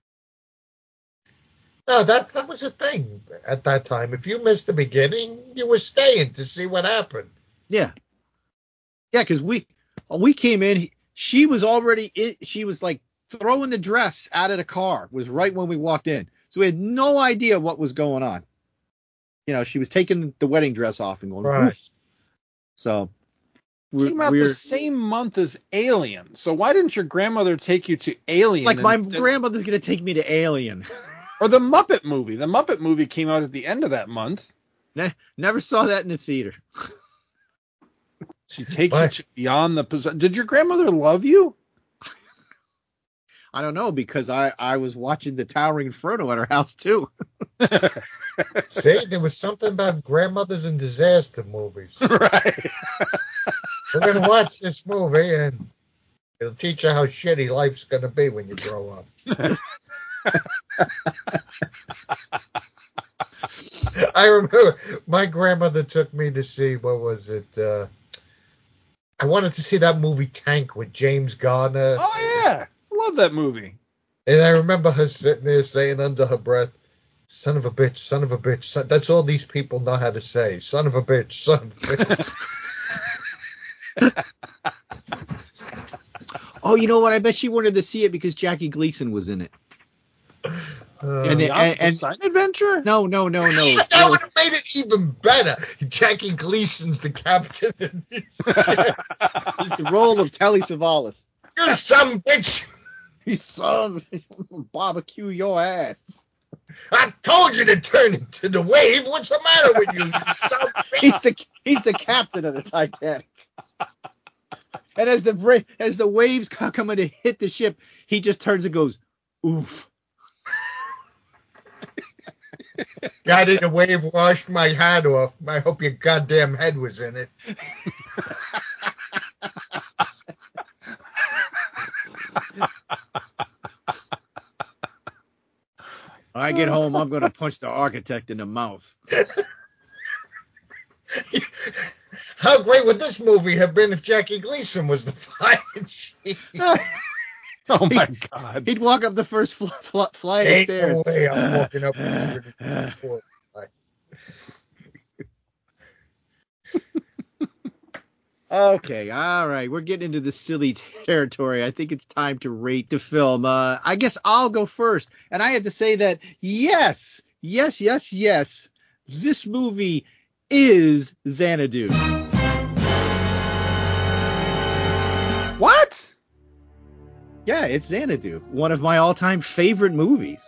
No, that, that was a thing at that time. If you missed the beginning, you were staying to see what happened. Yeah. Yeah, because we we came in. She was already in. She was like throwing the dress out of the car. Was right when we walked in. So we had no idea what was going on. You know, she was taking the wedding dress off and going, Right. "Woof." So we're, Came out we're the same month as Alien. So why didn't your grandmother take you to Alien? like my instead- grandmother's gonna take me to Alien. Or the Muppet movie. The Muppet movie came out at the end of that month. Ne- Never saw that in the theater. She takes What? you to Beyond the Poseidon. Did your grandmother love you? I don't know because I I was watching the Towering Inferno at her house too. See, there was something about grandmothers and disaster movies. Right. We're going to watch this movie, and it'll teach you how shitty life's going to be when you grow up. I remember my grandmother took me to see, what was it? Uh, I wanted to see that movie Tank with James Garner. Oh, yeah. I love that movie. And I remember her sitting there saying under her breath, son of a bitch, son of a bitch. Son. That's all these people know how to say. Son of a bitch, son of a bitch. Oh, you know what? I bet she wanted to see it because Jackie Gleason was in it. Uh, And- The and- and- Sign Adventure? No, no, no, no. that would have made it even better. Jackie Gleason's the captain. It's the role of Telly Savalas. You some bitch! He's some barbecue your ass. I told you to turn into the wave. What's the matter with you? You some bitch? He's the he's the captain of the Titanic. And as the ra- as the waves co- coming to hit the ship, he just turns and goes, "Oof." Got in the wave, washed my hat off. I hope your goddamn head was in it. When I get home, I'm going to punch the architect in the mouth. How great would this movie have been if Jackie Gleason was the flying chief? Oh my God. He'd walk up the first fl- fl- flight of Ain't stairs. no way I'm walking up the floor. Okay, all right. We're getting into the silly territory. I think it's time to rate the film. Uh, I guess I'll go first. And I have to say that, yes, yes, yes, yes, this movie is Xanadu. What? Yeah, it's Xanadu. One of my all-time favorite movies.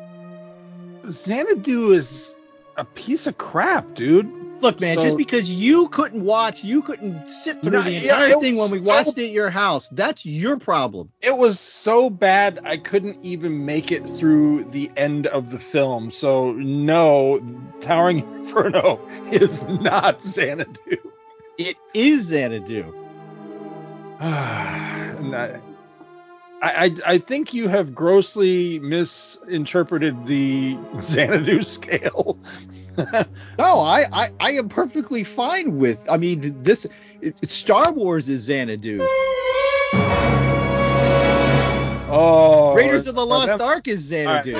Xanadu is a piece of crap, dude. Look, man, So- just because you couldn't watch, you couldn't sit through No, the yeah, entire it thing was when we so- watched it at your house, that's your problem. It was so bad I couldn't even make it through the end of the film. So no, Towering Inferno is not Xanadu. It is Xanadu. And I, I, I think you have grossly misinterpreted the Xanadu scale. No, I, I, I am perfectly fine with. I mean, this it, Star Wars is Xanadu. Oh, Raiders of the are Lost them- Ark is Xanadu.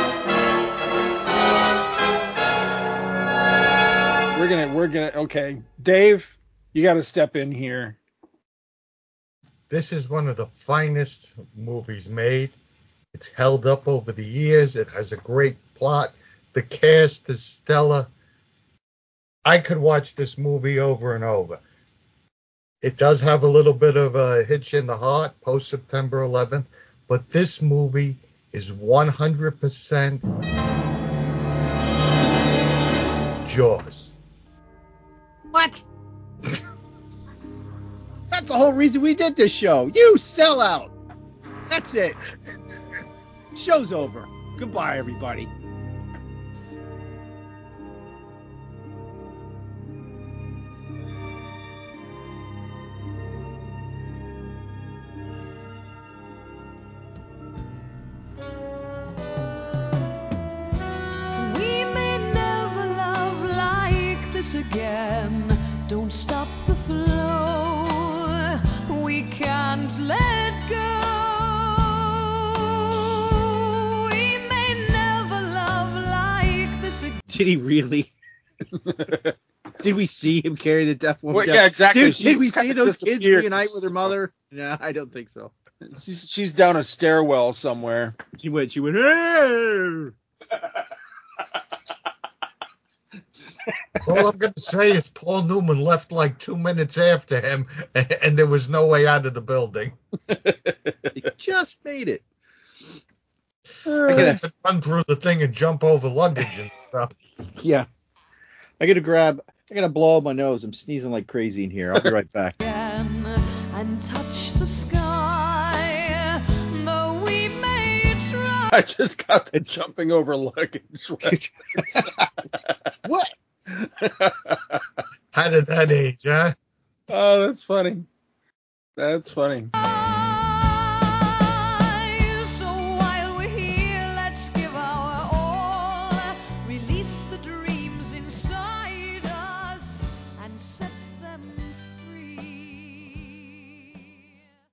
We're gonna, we're gonna. Okay, Dave, you got to step in here. This is one of the finest movies made. It's held up over the years. It has a great plot. The cast is stellar. I could watch this movie over and over. It does have a little bit of a hitch in the heart post September eleventh, but this movie is one hundred percent Jaws. What? That's the whole reason we did this show. You sell out. That's it. Show's over. Goodbye, everybody. We may never love like this again. Don't stop the flow. We can't let go. We may never love like this again. Did he really? Did we see him carry the death woman? Well, down? yeah, exactly. Did, She did we just see kinda those kids disappears. reunite with her mother? No, I don't think so. She's she's down a stairwell somewhere. She went. She went. Hey! All I'm going to say is Paul Newman left like two minutes after him, and there was no way out of the building. He just made it. I guess to run through the thing and jump over luggage and stuff. Yeah. I gotta grab. I gotta blow out my nose. I'm sneezing like crazy in here. I'll be right back. And touch the sky, though we may try. I just got the jumping over luggage. What? How did that age, huh? Oh, that's funny. That's funny.